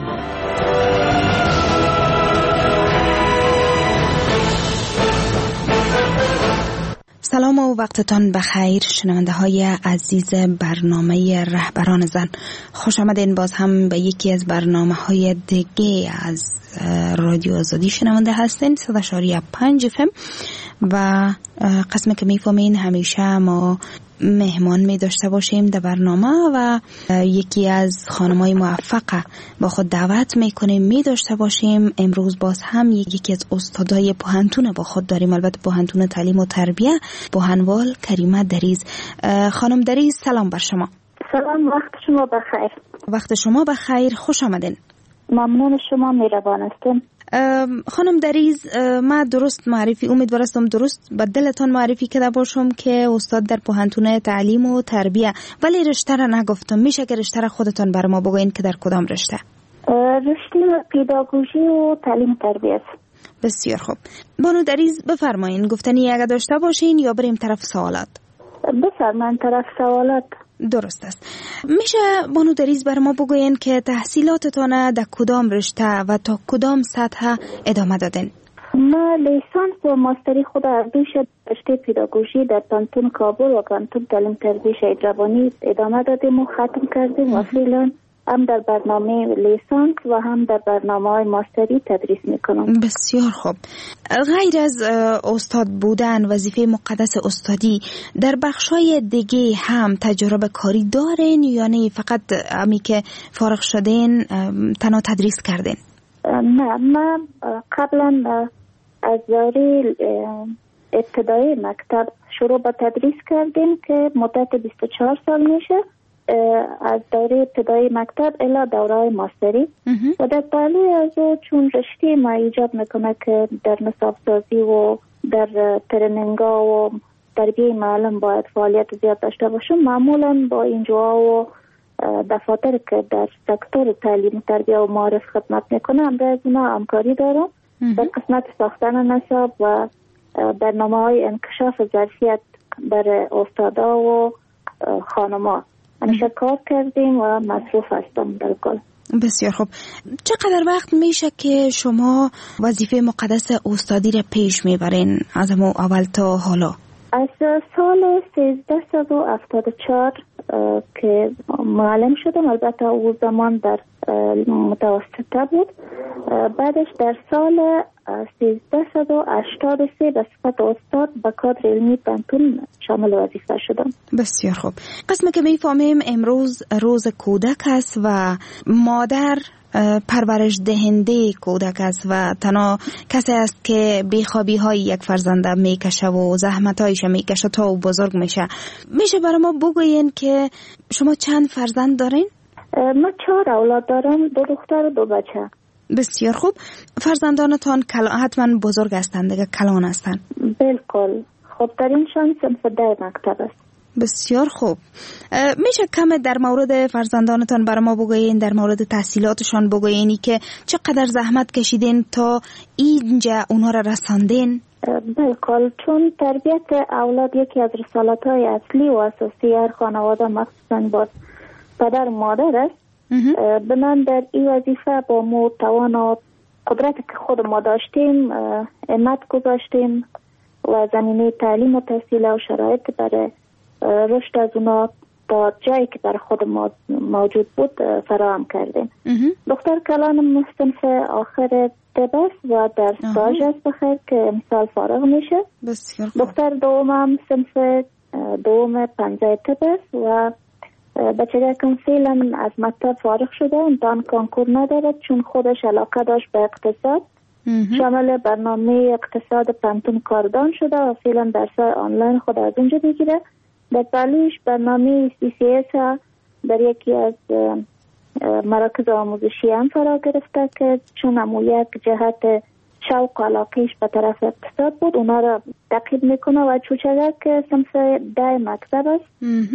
[SPEAKER 10] سلام و وقتتان بخیر شنونده های عزیز برنامه رهبران زن. خوش آمدین باز هم به یکی از برنامه های دیگه از رادیو آزادی شنونده هستین. 100.5 FM و قسمی که میفهمین همیشه ما مهمان می داشته باشیم در برنامه و یکی از خانمای موفق با خود دعوت میکنیم می داشته باشیم. امروز باز هم یکی از استادای پوهنتون با خود داریم، البته پوهنتون تعلیم و تربیه، بهانوال کریمه دریز. خانم دریز سلام بر شما.
[SPEAKER 8] سلام، وقت شما بخیر.
[SPEAKER 10] وقت شما بخیر، خوش آمدین.
[SPEAKER 8] ممنون، شما مهربان هستین.
[SPEAKER 10] خانم دریز، ما درست معرفی امیدوارم درست به دلتان معرفی کرده باشم که استاد در پوهنتون تعلیم و تربیه، ولی رشته را نگفتم. میشه که رشته را خودتان بر ما بگوین که در کدام رشته؟
[SPEAKER 8] رشته پداگوژی و تعلیم تربیه.
[SPEAKER 10] بسیار خوب. بانو دریز بفرمایین، گفتنی اگه داشته باشین یا بریم طرف سوالات؟
[SPEAKER 8] بفرمایین طرف سوالات.
[SPEAKER 10] درست است. میشه بانو دریز بر ما بگوین که تحصیلاتتان در کدام رشته و تا کدام سطح ادامه دادن؟
[SPEAKER 8] ما لیسانس و ماستری خود از رشته پداگوژی در پانتون کابل و پانتون تعلیم تربیه شهید ربانی ادامه دادیم و ختم کردیم و فعلا هم در برنامه لیسانس و هم در برنامه ماستری تدریس میکنم.
[SPEAKER 10] بسیار خوب. غیر از استاد بودن، وظیفه مقدس استادی، در بخشای دیگه هم تجربه کاری دارین یا نه فقط امی که فارغ شدین تنها تدریس کردین؟
[SPEAKER 8] نه، من قبلا از دوره ابتدایی مکتب شروع به تدریس کردیم که مدت 24 سال میشه، از دوره ابتدایی مکتب الی دوره ماستری و در پهلوی از چون رشته ما ایجاب میکنه که در نصاب سازی و در ترنینگا و تربیه معلم باید فعالیت زیاد داشته باشم. معمولا با اینجا و دفاتر که در سکتور تعلیم تربیه و معارف خدمت میکنه از اونا همکاری دارم در قسمت ساختن نصاب و برنامه های انکشاف ظرفیت بر استادا و خانما همیشه کار کردیم و مصروف هستم در کل.
[SPEAKER 10] بسیار خوب. چقدر وقت میشه که شما وظیفه مقدس استادی را پیش میبرین از اول تا حالا؟
[SPEAKER 8] از سال 1374 که معلم شدم، البته او زمان در متوسطه بود. بعدش در سال 1383 به صفت استاد به کادر علمی پنتون شامل وظیفه شدم.
[SPEAKER 10] بسیار خوب. قسمی که میفهمیم امروز روز کودک است و مادر پرورش دهنده کودک است و تنها کسی است که بیخوابی های یک فرزنده میکشه و زحمت هایش میکشه تا او بزرگ میشه. میشه برای ما بگوین که شما چند فرزند دارین؟
[SPEAKER 8] ما 4 اولاد دارم، 2 دختر و 2 بچه.
[SPEAKER 10] بسیار خوب. فرزندانتان حتما بزرگ هستند دیگه، کلان هستند؟
[SPEAKER 8] بالکل. خب در این شان صنف 10 مکتب است.
[SPEAKER 10] بسیار خوب. میشه کم در مورد فرزندانتان برای ما بگوین، در مورد تحصیلاتشان بگوینی که چقدر زحمت کشیدین تا اینجا اونها را رساندین؟
[SPEAKER 8] بالکل. چون تربیت اولاد یکی از رسالت‌های اصلی و اساسی هر خانواده مخصوصاً با پدر و مادر است. من در این وظیفه با مو توان و قدرت که خود ما داشتیم همت گذاشتیم و زمینه تعلیم و تحصیل و شرایط برای رشد از اونا تا جایی که برای خود ما موجود بود فراهم کردیم. دختر کلانم صنف آخر طب است و در استاژ است بخیر که امسال فارغ میشه. دختر دومم صنف دوم 15 طب است و بچه کم فعلا از مکتب فارغ شده، امتحان کنکور ندارد چون خودش علاقه داشت به اقتصاد. شامل برنامه اقتصاد پنتون کاردان شده و فعلا درس آنلاین خود از اونجا بگیره. در پهلویش برنامه CCS در یکی از مراکز آموزشی هم فرا گرفته که چون همون یک جهت شوق و علاقهش به طرف اقتصاد بود اونا را تعقیب میکنه و چوچگک صنف 10 مکتب است.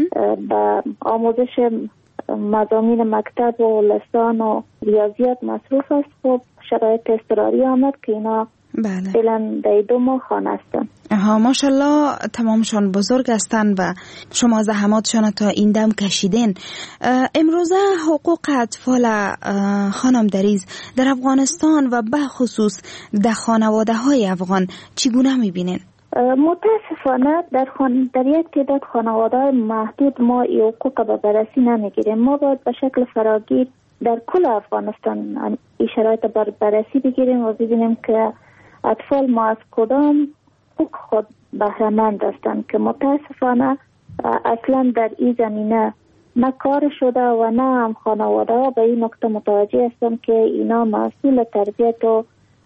[SPEAKER 8] به آموزش مضامین مکتب و لسان و ریاضیات مصروف است. خب شرایط اضطراری آمد که اینا فعلا در 2 ماه خانه هستن.
[SPEAKER 10] ماشاءالله تمامشان بزرگ هستن و شما زحماتشان تا این دم کشیدین. امروزه حقوق اطفال خانم دریز در افغانستان و به خصوص در خانواده های افغان چگونه میبینین؟
[SPEAKER 8] متاسفانه در یک تعداد خانواده محدود ما این حقوق به بررسی نمیگیریم. ما باید به شکل فراگیر در کل افغانستان این شرایط بررسی بگیریم و ببینیم که اطفال ما از کدام حقوق خود بهره‌مند هستند که متاسفانه اصلا در این زمینه نه کار شده و نه هم خانواده ها به این نکته متوجه هستند که اینا مسئول تربیت و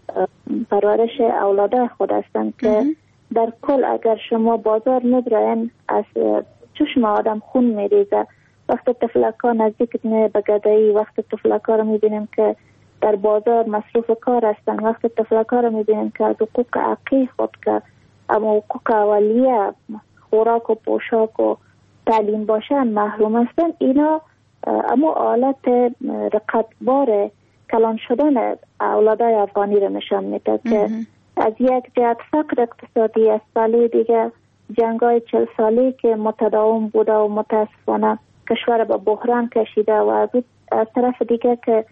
[SPEAKER 8] پرورش اولاده خود هستند که در کل اگر شما بازار میبرین از چشم آدم خون میریزه. وقت طفلکان نزدیک به گدایی، وقت طفلکان رو میبینیم که در بازار مصروف کار هستن، وقت طفلکان رو میبینیم که از حقوق حقیقی خود که اما حقوق اولیه خوراک و پوشاک و تعلیم باشن محروم هستن. اینا اما حالت رقتبار کلان شدن اولادای افغانی رو نشان میده که از یک جهت فقر اقتصادی از سالی دیگه جنگای 40 سالی که متداوم بوده و متاسفانه کشور به بحران کشیده و از طرف دیگه که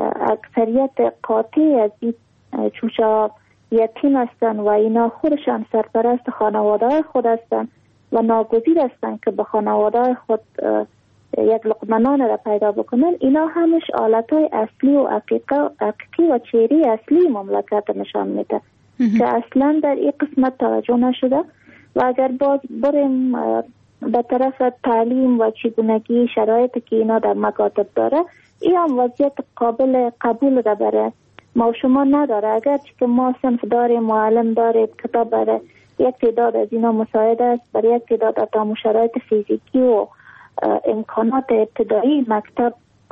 [SPEAKER 8] اکثریت قاطعی از این چوچه یتیم هستن و اینا خودشان سرپرست خانواده خود هستن و ناگزیر هستن که به خانواده خود یک لقمه نان را پیدا بکنن، اینا همش آلت‌های اصلی و حقیقی و چهره اصلی مملکت نشان میده که اصلا در این قسمت توجه نشده. و اگر باز بریم به طرف تعلیم و چگونگی شرایطی که اینا در مکاتب داره، این هم وضعیت قابل قبول را برای ما و شما نداره. اگرچه که ما صنف داریم، معلم داریم، کتاب برای یک تعداد از اینا مساعد است، برای یک تعداد اتام شرایط فیزیکی و امکانات ابتدایی مکتب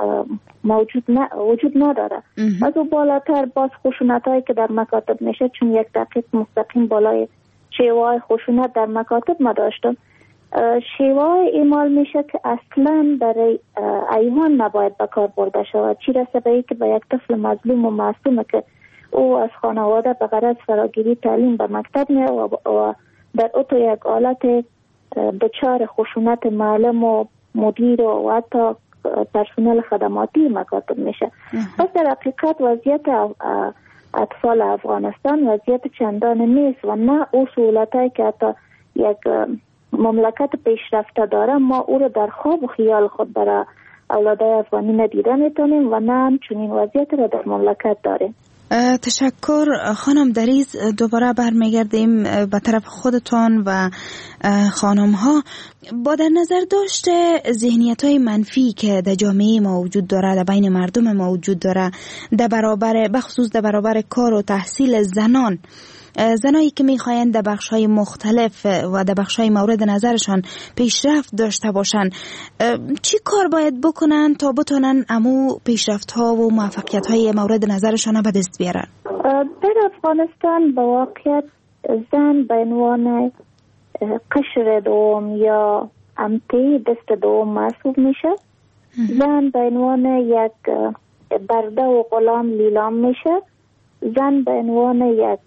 [SPEAKER 8] وجود نداره. از او بالاتر باز خشونت هایی که در مکاتب میشه، چون یک دقیق مستقیم بالای شیوه های خشونت در مکاتب ما داشتم، شیوه های اعمال میشه که اصلا برای ایوان نباید بکار برده شود. چی رسه به که به یک طفل مظلوم و معصومه که او از خانواده به غرض فراگیری تعلیم به مکتب میره و در اتو یک آلت دچار خشونت معلم و مدیر و حتی پرسنل خدماتی مکاتب میشه. پس در حقیقت وضعیت اطفال افغانستان وضعیت چندان نیست و نه او سهولتایی که حتی یک مملکت پیشرفته داره ما او رو در خواب و خیال خود برای اولادای افغانی ندیده میتونیم و نه همچنین وضعیت را در مملکت داریم.
[SPEAKER 10] تشکر خانم دریز. دوباره برمیگردیم به طرف خودتان و خانم ها. با در نظر داشته ذهنیت های منفی که در جامعه ما وجود داره، در بین مردم ما وجود داره، در برابر بخصوص در برابر کار و تحصیل زنایی که میخواین در بخش‌های مختلف و در بخش‌های مورد نظرشان پیشرفت داشته باشن، چی کار باید بکنن تا بتونن امو پیشرفت‌ها و موفقیت‌های مورد نظرشان به دست بیارن؟
[SPEAKER 8] در افغانستان به واقعیت زن به عنوان قشر دوم یا امتی دست دوم محسوب میشه. زن به عنوان یک برده و غلام لیلام میشه. زن به عنوان یک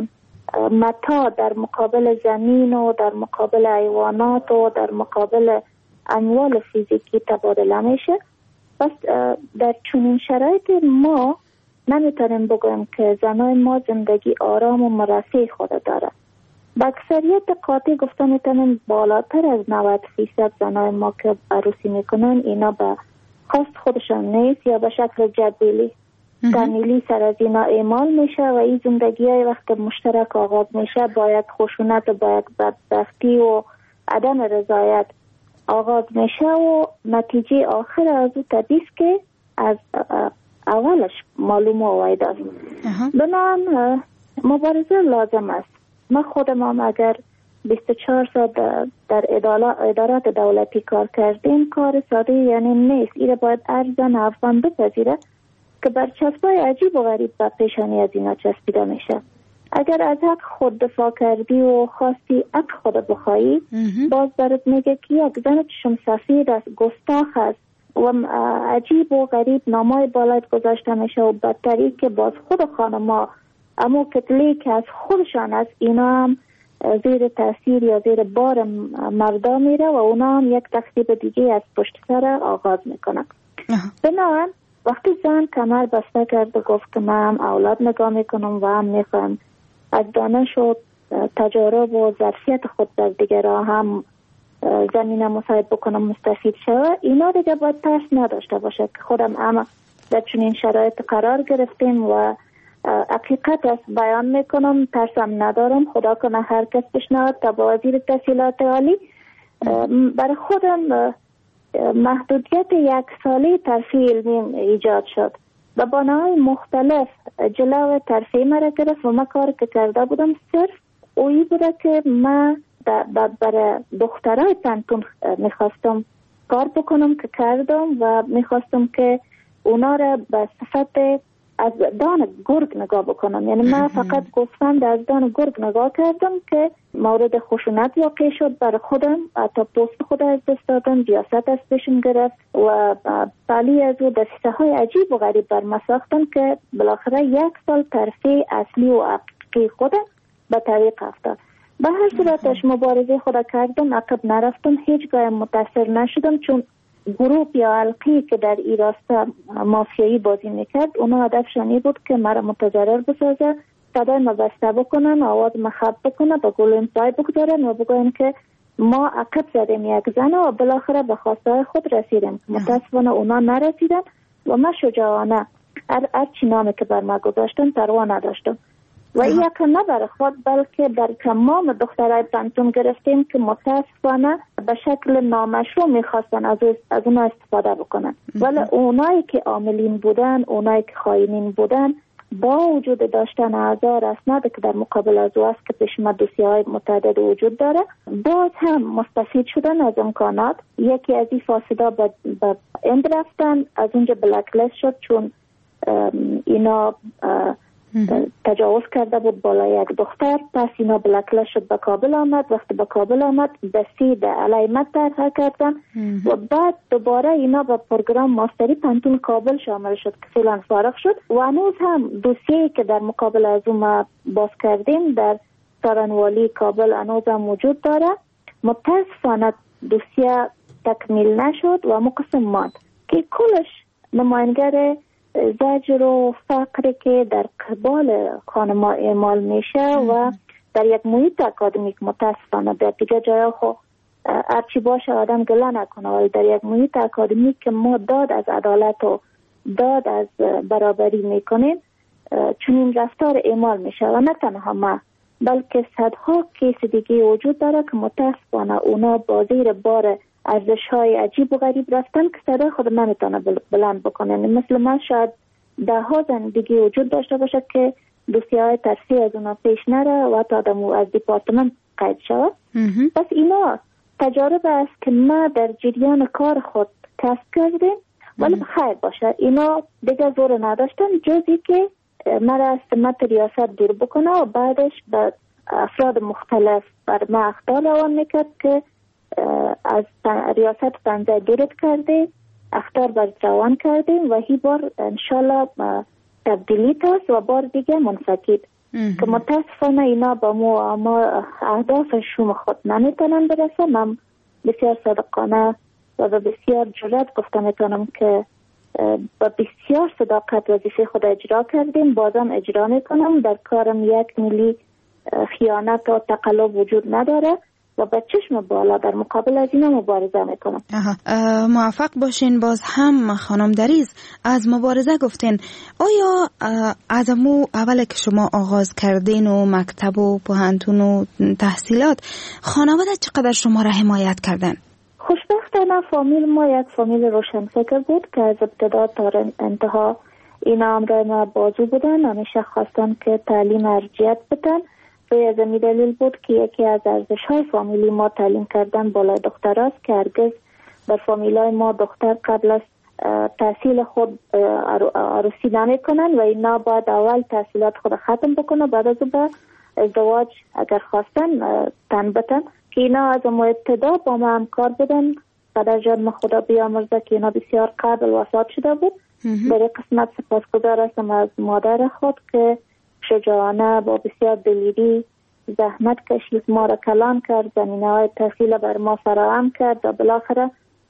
[SPEAKER 8] متا در مقابل زمین و در مقابل حیوانات و در مقابل اموال فیزیکی تبادله میشه. پس در چنین شرایط ما نمیتونیم بگویم که زنای ما زندگی آرام و مرفه خود داره. با اکثریت قاطع گفتن میتونیم بالاتر از 90% زنای ما که عروسی میکنن اینا به خواست خودشان نیست یا به شکل جبیلی تمیلی سر از اینا اعمال میشه و این زندگی های وقت مشترک آغاز میشه باید خشونت و باید بدبختی و عدم رضایت آغاز میشه و نتیجه آخر از او طبیعی که از اولش معلوم و واید است. بنابراین مبارزه لازم است. ما خودم اگر 24 ساعت در ادارات دولتی کار کردیم کار ساده یعنی نیست. ایره باید هر زن افغان بپذیره که برچسبای عجیب و غریب به پیشانی از اینا چسبیده میشه. اگر از حق خود دفاع کردی و خواستی حق خود بخوایی باز برات میگه که یک زن چشم سفید است، گستاخ است و عجیب و غریب نامای بالایت گذاشته میشه و بدتری که باز خود خانما امو کتلی که از خودشان از اینا هم زیر تاثیر یا زیر بار مردا میره و اونا هم یک تخریب دیگه از پشت سر آغاز میکنن. بنابراین وقتی زن کمر بسته کرد و گفت که من هم اولاد نگاه میکنم و هم میخوام از دانش و تجارب و ظرفیت خود در دیگرها هم زمینه مساعد بکنم مستفید شود، اینا دیگه باید ترس نداشته باشه که خودم اما در چنین شرایط قرار گرفتیم و حقیقت است بیان میکنم، ترسم ندارم. خدا کنه هر کس بشنود تا با وزیر تحصیلات عالی برای خودم محدودیت 1 ساله ترفیع علمی ایجاد شد و باناهای مختلف جلو ترفیع مرا گرفت و من کار که کرده بودم صرف اویی بوده که من برای دخترای پنتون میخواستم کار بکنم که کردم و میخواستم که اونا را به صفت از دان گرگ نگاه بکنم. یعنی من فقط گفتم از دان گرگ نگاه کردم که مورد خشونت واقع شد برای خودم، تا پست خود از دست دادم، ریاست از پیشم گرفت و پالی از او دسته های عجیب و غریب بر ما ساختم که بالاخره 1 سال ترفیع اصلی و حقیقی خودم به طریق افتاد. به هر صورتش مبارزه خود کردم، عقب نرفتم، هیچگاه متاثر نشدم، چون گروپ یا حلقی که در این راستا مافیایی بازی میکرد اونا هدفشانی بود که مرا متضرر بسازه، صدای ما بسته بکنن، آواز ما خب بکنن، با گلویم پای بگذارن و بگوین که ما عقب زدیم یک زن و بالاخره به خواسته خود رسیدیم. متاسفانه اونا نرسیدن و من شجاعانه هر چی نامی که بر ما گذاشتن پروا نداشتم و این یک نه بر خود بلکه در تمام دخترای پنتون گرفتیم که متاسفانه به شکل نامشروع میخواستن از اونا استفاده بکنن. ولی اونایی که عاملین بودن، اونایی که خائنین بودن، با وجود داشتن هزار اسناد که در مقابل از او است که پیش ما دوسیه‌های متعدد وجود داره، باز هم مستفید شدن از امکانات. یکی از این فاسدا به اند رفتن، از اونجا بلک لیست شد چون اینا تجاوز کرده بود بالای یک دختر. پس اینا بلک لیست شد، به کابل آمد. وقتی به کابل آمد بسید علیمت طرح کردن و بعد دوباره اینا به پروگرام ماستری پنتون کابل شامل شد که فعلا فارغ شد و هنوز هم دوسیه‌ای که در مقابل از اون ما باز کردیم در سارنوالی کابل هنوز هم وجود داره. متاسفانه دوسیه تکمیل نشد و مقسم ماند که کلش نماینگر زجر و فقری که در قبال خانم اعمال میشه و در یک محیط اکادمیک متاسفانه در دیگه جای خو هرچی باشه آدم گله نکنه، ولی در یک محیط اکادمیک که ما داد از عدالت و داد از برابری میکنیم چون این رفتار اعمال میشه و نه تنها ما بلکه صدها کیس دیگه وجود داره که متاسفانه اونا با زیر بار ارزش‌های عجیب و غریب رفتن که صدای خود نمیتونه بلند بکنه. مثل من شاید ده ها زن دیگه وجود داشته باشه که دوسیه‌های ترسی از اونا پیش نره و تا آدم از دیپارتمنت قید شود. پس اینا تجارب است که ما در جریان کار خود کسب کردیم ولی بخیر باشه. اینا دیگه زور نداشتن جزی که مرا از سمت ریاست دور بکنه و بعدش به افراد مختلف بر ما اخطار روان میکرد که از ریاست پنجه دورت کرده، اخطار بر روان کردیم و هی بار انشالله تبدیلی هست و بار دیگه منفکید که متاسفانه اینا با ما اهداف شوم خود نمیتونن برسه. من بسیار صادقانه و به بسیار جرأت گفته میتونم که با بسیار صداقت وظیفه خود اجرا کردیم، بازم اجرا میکنم. در کارم یک میلی خیانت و تقلب وجود نداره و به چشم بالا در مقابل از اینا مبارزه میکنم.
[SPEAKER 10] موفق باشین. باز هم خانم دریز از مبارزه گفتین، آیا از امو اول که شما آغاز کردین و مکتب و پوهنتون و تحصیلات خانواده چقدر شما را حمایت کردن؟
[SPEAKER 8] خوشبختانه فامیل ما یک فامیل روشنفکر بود که از ابتدا تا انتها اینا همراه ما بازو بودن، همیشه خواستن که تعلیم ارجحیت بدن. از این دلیل بود که یکی از ارزش‌های فامیلی ما تعلیم کردن بالای دختر است که هرگز در فامیلای ما دختر قبل از تحصیل خود عروسی نمی‌کنن و اینا باید اول تحصیلات خود ختم بکنه، بعد از به ازدواج اگر خواستن تن بتن که اینا از ابتدا با ما همکار بودن. پدر جان خدا بیامرزه که اینا بسیار قبل وفات شده بود. در این قسمت سپاسگزار هستم از مادر خود که شجاعانه با بسیار دلیری زحمت کشید، ما را کلان کرد، زمینه‌های تحصیل بر ما فراهم کرد و بالاخره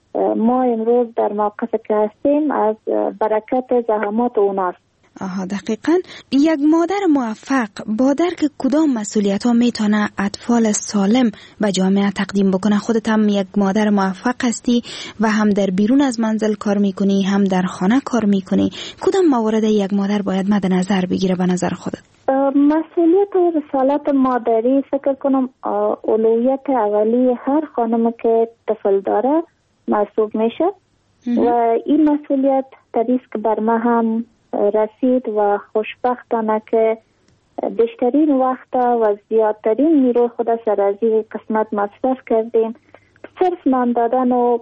[SPEAKER 8] ما امروز در موقفی که هستیم از برکت زحمات اوناست.
[SPEAKER 10] دقیقاً. یک مادر موفق با درک کدام مسئولیت‌ها میتونه اطفال سالم به جامعه تقدیم بکنه؟ خودت هم یک مادر موفق هستی و هم در بیرون از منزل کار میکنی هم در خانه کار میکنی. کدام موارد یک مادر باید مد نظر بگیره به نظر خودت؟
[SPEAKER 8] مسئولیت و رسالت مادری فکر کنم اولویت اولی هر خانم که طفل داره محسوب میشه و این مسئولیت طبیعیه که بر ما هم رسید و خوشبختانه که بیشترین وقت و زیادترین نیروی خود سر از این قسمت مصرف کردیم. صرف نان دادن و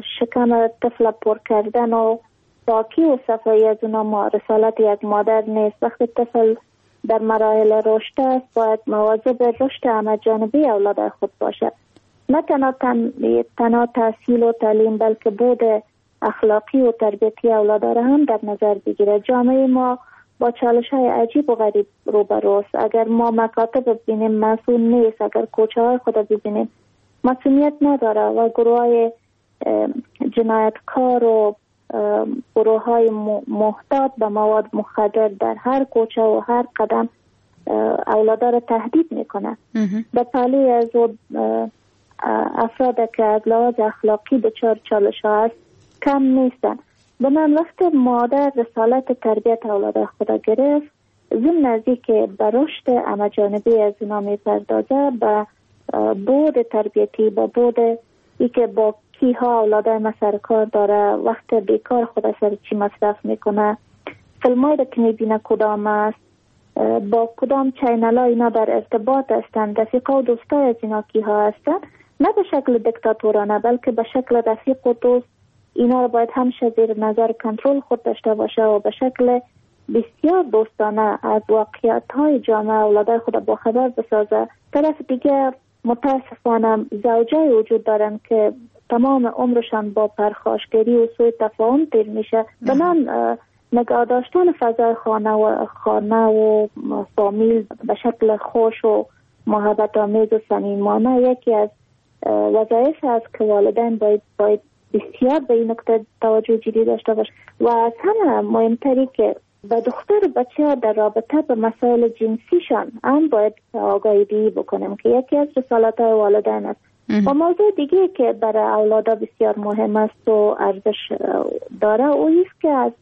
[SPEAKER 8] شکم طفل پر کردن و پاکی و صفایی از اونا ما رسالت یک مادر نیست. وقتی طفل در مراحل رشد است باید مواظب رشد همه جانبی اولاد خود باشه، نه تنها تحصیل و تعلیم بلکه بود اخلاقی و تربیتی اولاد را هم در نظر بگیره. جامعه ما با چالش‌های عجیب و غریب روبروست. اگر ما مکاتب ببینیم مسئول نیست، اگر کوچه‌های خود ببینیم مسئولیت نداره و گروه‌های جنایتکار و گروه‌های محتاط به مواد مخدر در هر کوچه و هر قدم اولاد را تهدید میکنه. به پهلوی از افراد که از لحاظ اخلاقی دچار چالش ها است کم نیستن. به من وقت مادر رسالت تربیت اولاد خود گرفت، ضمن از که به رشد همه‌جانبی از اینا میپردازه، به بود تربیتی، با بود ای که با کیها اولادای ما سر کار داره، وقت بیکار خود سر چی مصرف میکنه، فیلمایی که میبینه کدام است، با کدام چینل ها اینا در ارتباط هستند، رفیقا و دوستای از اینا کیها هستند، نه به شکل دیکتاتورانه بلکه به شکل رفیق و دوست. اینا رو باید همیشه زیر نظر کنترل خود داشته باشه و به شکل بسیار دوستانه از واقعیت های جامعه اولادای خود با خبر بسازه. طرف دیگه متاسفانه زوجای وجود دارن که تمام عمرشان با پرخاشگری و سوء تفاهم تیر میشه. بنان نگاه داشتن فضای خانه و فامیل به شکل خوش و محبت آمیز و صمیمانه یکی از وظایف است که والدین باید بسیار به این نکته توجه جدی داشته باشه و از همه مهمتری که به دختر بچه ها در رابطه به مسائل جنسیشان هم باید آگاهی بکنیم که یکی از رسالت های والدین است. و موضوع دیگه که برای اولادا بسیار مهم است و ارزش داره او است که از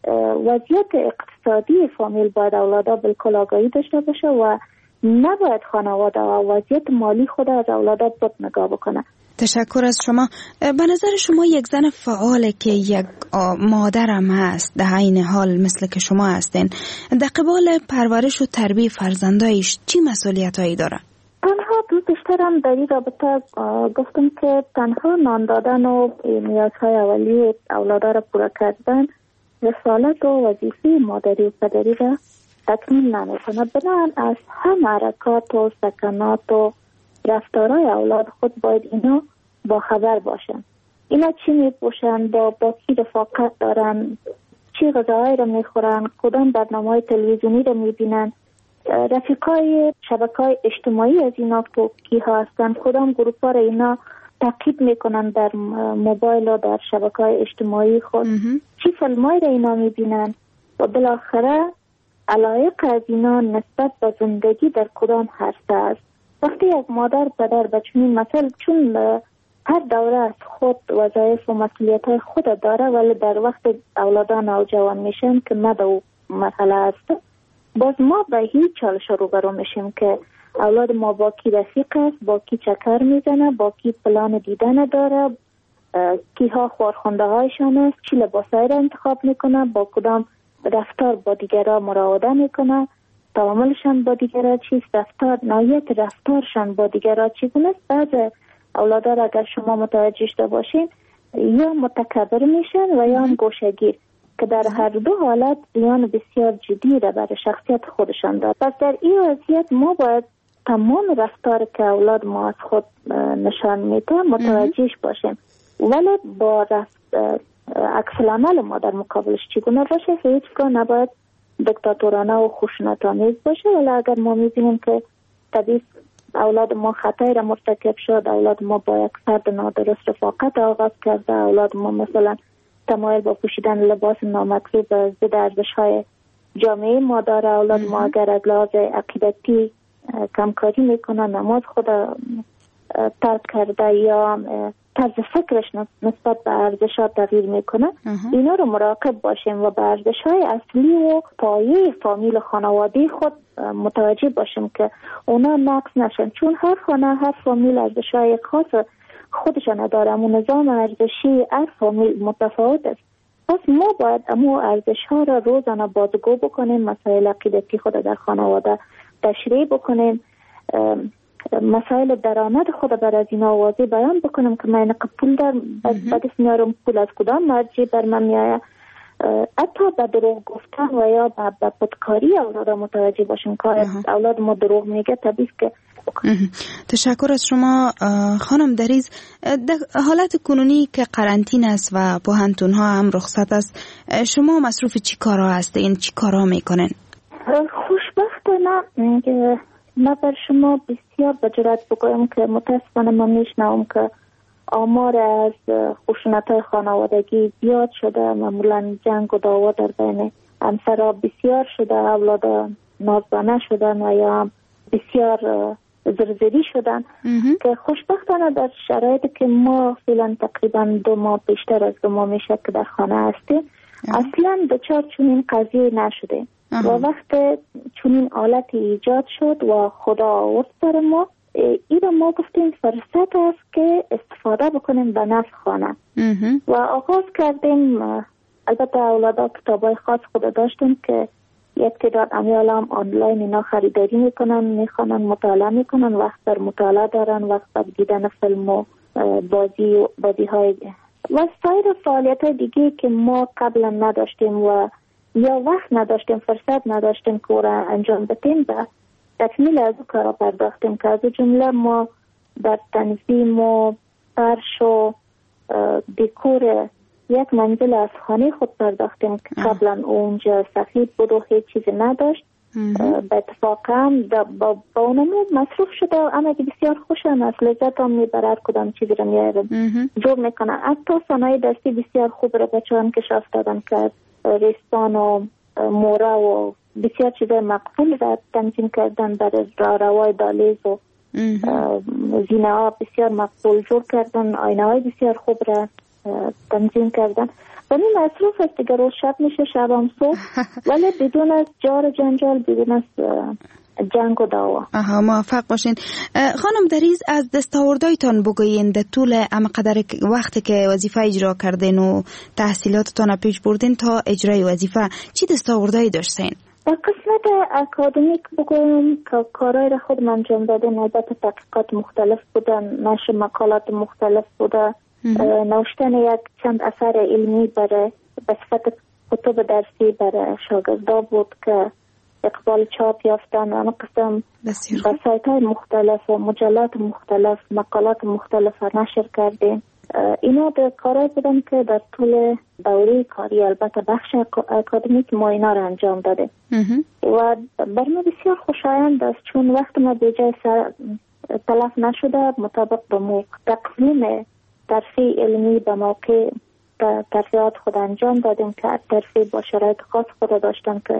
[SPEAKER 8] وضعیت اقتصادی فامیل باید اولادا بالکل آگاهی داشته باشه و نباید خانواده و وضعیت مالی خود از اولادا بد نگاه بکنه.
[SPEAKER 10] تشکر از شما. به نظر شما یک زن فعال که یک مادرم هست در عین حال مثل که شما هستین، در قبال پرورش و تربیت فرزندایش چی مسئولیتایی داره؟
[SPEAKER 8] تنها بیشترم در این رابطه گفتم که تنها نان دادن و نیازهای اولیه اولادا را پورا کردن رسالت و وظیفه مادری و پدری را تکمیل نمیکنه. بنابراین از همه حرکات و سکنات و رفتارهای اولاد خود باید اینا با خبر باشن. اینا چی میپوشن، با کی رفاقت دارن، چی غذاهایی را میخورن، کدام برنامه‌های تلویزیونی را میبینن، رفیقای شبکه‌های اجتماعی از اینا کی هستن، کدام گروپ‌ها را اینا تعقیب میکنن در موبایل و در شبکه‌های اجتماعی خود، چی فیلمایی را اینا میبینن و بالاخره علایق از اینا نسبت به زندگی در کدام حرصه است. وقتی یک مادر پدر به چنین مسئله، چون هر دوره از خود وظایف و مسئولیت‌های خود داره، ولی در وقت اولادان نوجوان میشن که نه دو مسئله است، باز ما به هیچ چالش روبرو میشیم که اولاد ما با کی رفیق است، با کی چکر میزنه، با کی پلان دیدن داره، کیها خوارخونده هایشان است، چی لباسایی را انتخاب میکنه، با کدام رفتار با دیگرها مراوده میکنه، تعاملشان با دیگرها چیست، رفتار نوعیت رفتارشان با دیگرها چگونه است. بعض اولادا را اگر شما متوجه شده باشین یا متکبر میشن و یا هم گوشه‌گیر که در هر دو حالت زیان بسیار جدی را برای شخصیت خودشان دارد. پس در این وضعیت ما باید تمام رفتار که اولاد ما از خود نشان میده متوجهش باشیم، ولی با عکس العمل ما در مقابلش چگونه باشه که هیچگاه نباید دیکتاتورانه و خشونت‌آمیز باشه. ولی اگر ما می‌بینیم که طبیعی اولاد ما خطایی را مرتکب شد، اولاد ما با یک فرد نادرست رفاقت آغاز کرده، اولاد ما مثلا تمایل با پوشیدن لباس نامطلوب ضد ارزش‌های جامعه ما داره، اولاد ما اگر از لحاظ عقیدتی کمکاری میکنه، نماز خود ترک کرده یا طرز فکرش نسبت به ارزش‌ها تغییر میکنه، اینا رو مراقب باشیم و به ارزش‌های اصلی و پایه فامیل خانواده خود متوجه باشیم که اونا نقص نشن، چون هر خانه هر فامیل ارزش‌های خاص خودشان داره، اما نظام ارزشی هر فامیل متفاوت است. پس ما باید امو ارزش‌ها را روزانه بازگو بکنیم، مسائل عقیدتی خود در خانواده تشریح بکنیم، مسائل درآمد خود بر از اینا واضح بیان بکنم که من پول در بدست میارم، پول از کدام مرجع بر من میآید، حتی به دروغ گفتن و یا به بدکاری اولاد متوجه باشیم که اولاد ما دروغ میگه طبیعی که.
[SPEAKER 10] تشکر از شما خانم دریز. در حالت کنونی که قرنطین است و پوهنتون ها هم رخصت است، شما مصروف چی کارا هستین، چی کارا میکنن؟
[SPEAKER 8] خوشبختانه من بر شما بسیار بجرات بگویم که متاسفانه من میشنوم که آمار از خشونت‌های خانوادگی زیاد شده، معمولا جنگ و دعوا در بین همسرها بسیار شده، اولاد نازدانه شدن و یا بسیار زرزری شدن که خوشبختانه در شرایطی که ما فعلا تقریبا 2 ماه بیشتر از 2 ماه میشه که در خانه هستیم اصلا دچار چنین قضیه نشده و وقت چنین حالتی ایجاد شد و خدا آورد سر ما، این ما گفتیم فرصت است که استفاده بکنیم به نفع خانه و آغاز کردیم. البته اولادا کتابای خاص خود داشتیم که یک تعداد امیال هم آنلاین اینا خریداری میکنن، میخوانن، مطالعه میکنن، وقت بر مطالعه دارن، وقت بر دیدن فیلم و بازی های و سایر فعالیت های دیگه که ما قبلا نداشتیم و یا وقت نداشتیم، فرصت نداشتیم که را انجام بدیم و تکمیل از او کارا پرداختیم که از جمله ما در تنظیم و فرش و دکور یک منزل از خانه خود پرداختیم که قبلا اونجا سفید بود و هیچ چیزی نداشت. به اتفاق هم با اونمو مصروف شده و اما بسیار خوشم است، لذت هم میبرد کدام چیزی رو میارد جور میکنه. حتی صنایع دستی بسیار خوب رو بچه هم کشاف دادن که ریستان و موره و بسیار چیزای مقبول را تنظیم کردن برای روای دالیز و زینه ها بسیار مقبول جور کردن، آینه های بسیار خوب را تنظیم کردن و این مصروف است دیگه، روز شب میشه شب هم صبح ولی بدون از جار جنجال، بدون از جنگ و دعوا.
[SPEAKER 10] موفق باشین. خانم دریز، از دستاوردهایتان بگوین در طول قدر وقتی که وظیفه اجرا کردین و تحصیلاتتان پیش بردین تا اجرای وظیفه چی دستاوردهایی داشتین؟
[SPEAKER 8] در قسمت اکادمیک بگویم که کارهای را خود انجام دادیم، البته تحقیقات مختلف بودن، نشر مقالات مختلف بوده، نوشتن یک چند اثر علمی برای به صفت کتب درسی برای شاگردا بود که اقبال چاپ یافتن، اما قسم به سایت های مختلف و مجلات مختلف مقالات مختلف نشر کردیم. اینا در کارهای بودن که در طول دوره کاری البته بخش اکادمیک ما اینا را انجام داده و بر ما بسیار خوشایند است، چون وقت ما به جای تلف نشده، مطابق با تقویم ترفیع علمی به موقع ترفیعات خود انجام دادیم که ترفیع با شرایط خاص خود داشتن که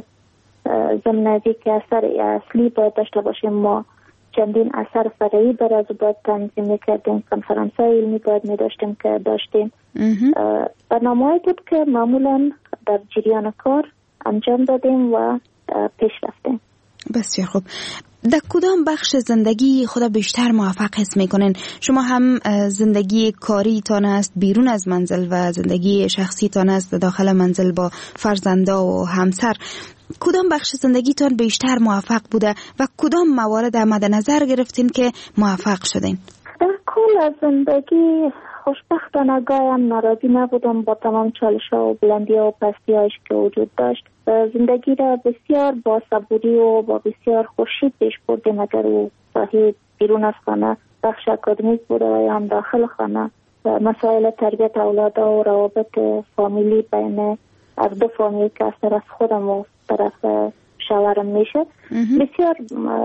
[SPEAKER 8] ضمن که اثر اصلی باید داشته باشیم، ما چندین اثر فرعی برای از باید تنظیم میکردیم، کنفرانس های علمی باید میداشتیم که داشتیم. برنامه‌ای بود که معمولا در جریان کار انجام دادیم و پیش رفتیم.
[SPEAKER 10] بسیار خوب. در کدام بخش زندگی خود بیشتر موفق حس میکنین؟ شما هم زندگی کاری تان است بیرون از منزل و زندگی شخصی تان است داخل منزل با فرزندا و همسر. کدام بخش زندگی تان بیشتر موفق بوده و کدام موارد مد نظر گرفتین که موفق شدین؟
[SPEAKER 8] در کل از زندگی خوشبختانه گایم ناراضی نبودم با تمام چالش‌ها و بلندی‌ها و پستی‌هایش که وجود داشت. زندگی را بسیار با صبوری و با بسیار خوشی پیش بردیم، اگر او صحیح بیرون از خانه بخش اکادمیک بوده و یا هم داخل خانه مسائل تربیت اولادها و روابط فامیلی بین از دو فامیل که از طرف خودم و طرف شوهرم میشه بسیار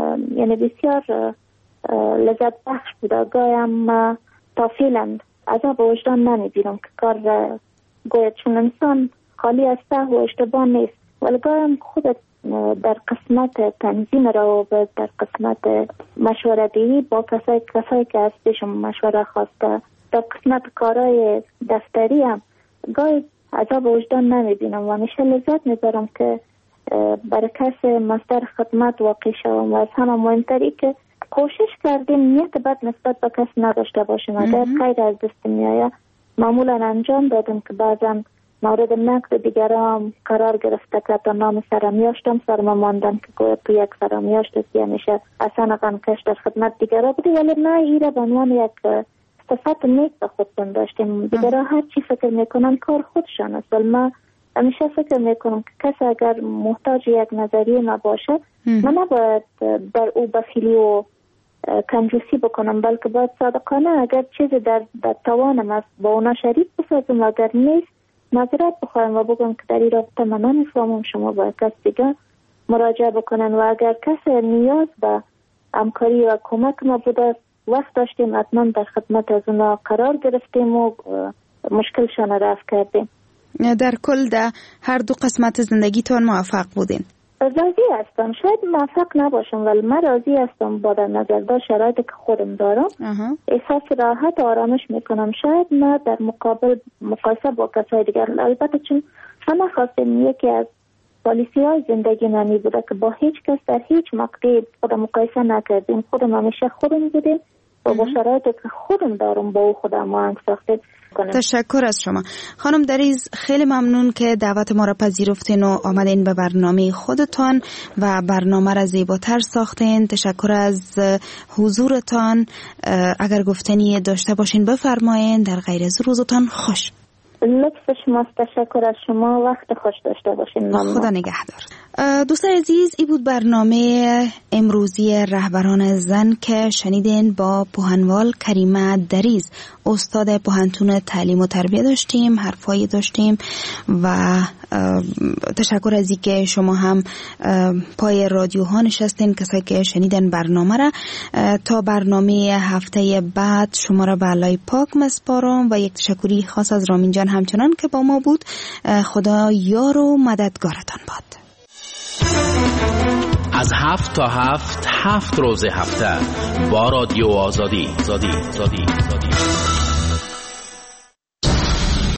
[SPEAKER 8] بسیار لذت بخش بوده. گایم تا فعلا عذاب وجدان نمیبینم که کار گوید چون انسان خالی از سهو و اشتباه نیست، ولی گایم خود در قسمت تنظیم روابط، در قسمت مشوره دهی با کسایی که از پیشم مشوره خواسته، در قسمت کارهای دفتری هم گاهی عذاب وجدان نمیبینم و همیشه لذت میبرم که برای کس مصدر خدمت واقع شوم و از همه مهمتری که کوشش کردیم نیت بد نسبت به کس نداشته باشیم. اگر خیر از دست میآید معمولا انجام دادیم که بعضا مورد نقد دیگران قرار گرفته که تا نام سرمیاشتم سرما ماندن که گویا تو یک سرمیاشت است، همیشه اصلا غمکش در خدمت دیگران بوده، ولی نه ایره به عنوان یک صفت نیک به خودتون داشتیم. دیگران هر چی فکر میکنن کار خودشان است، ولی ما همیشه فکر میکنم که کسی اگر محتاج یک نظریه نباشه من نباید در او بخیلی و کنجوسی بکنم، بلکه باید صادقانه اگر چیزی در توانم است با اونا شریک بسازم، اگر نیست معذرت بخوایم و بگم که در این رابطه من نمیفهمم، شما باید کس دیگه مراجعه بکنن و اگر کسی نیاز به همکاری و کمک ما بوده وقت داشتیم حتما در خدمت از اونا قرار گرفتیم و مشکلشان رفع کردیم.
[SPEAKER 10] در کل در هر دو قسمت زندگیتون موفق بودین؟
[SPEAKER 8] راضی هستم، شاید موفق نباشم ولی من راضی هستم با در نظر داشت شرایطی که خودم دارم. احساس راحت و آرامش میکنم. شاید نه در مقایسه با کسای دیگر، البته چون همه خواستیم یکی از پالیسی های زندگی نمی بوده که با هیچ کس در هیچ مقطعی خودم مقایسه نکردیم. خودم همیشه خودم بودیم و با شرایطی که خودم دارم با او خودم آهنگ ساختیم.
[SPEAKER 10] تشکر از شما خانم دریز، خیلی ممنون که دعوت ما را پذیرفتین و آمدین به برنامه خودتان و برنامه را زیباتر ساختین. تشکر از حضورتان. اگر گفتنی داشته باشین بفرمایین. در غیر از روزتان خوش.
[SPEAKER 8] لطف شما، تشکر از شما. وقت خوش داشته باشین.
[SPEAKER 10] خدا نگهدار. دوستان عزیز، این بود برنامه امروزی رهبران زن که شنیدین. با پوهنوال کریمه دریز، استاد پوهنتون تعلیم و تربیت داشتیم، حرفایی داشتیم و تشکر از اینکه شما هم پای رادیوها نشستین، کسایی که شنیدن برنامه را. تا برنامه هفته بعد شما را به علای پاک مسپارم و یک تشکری خاص از رامین جان همچنان که با ما بود. خدا یار و مددگارتان باد.
[SPEAKER 1] از 7 تا 7 روز هفته با رادیو آزادی.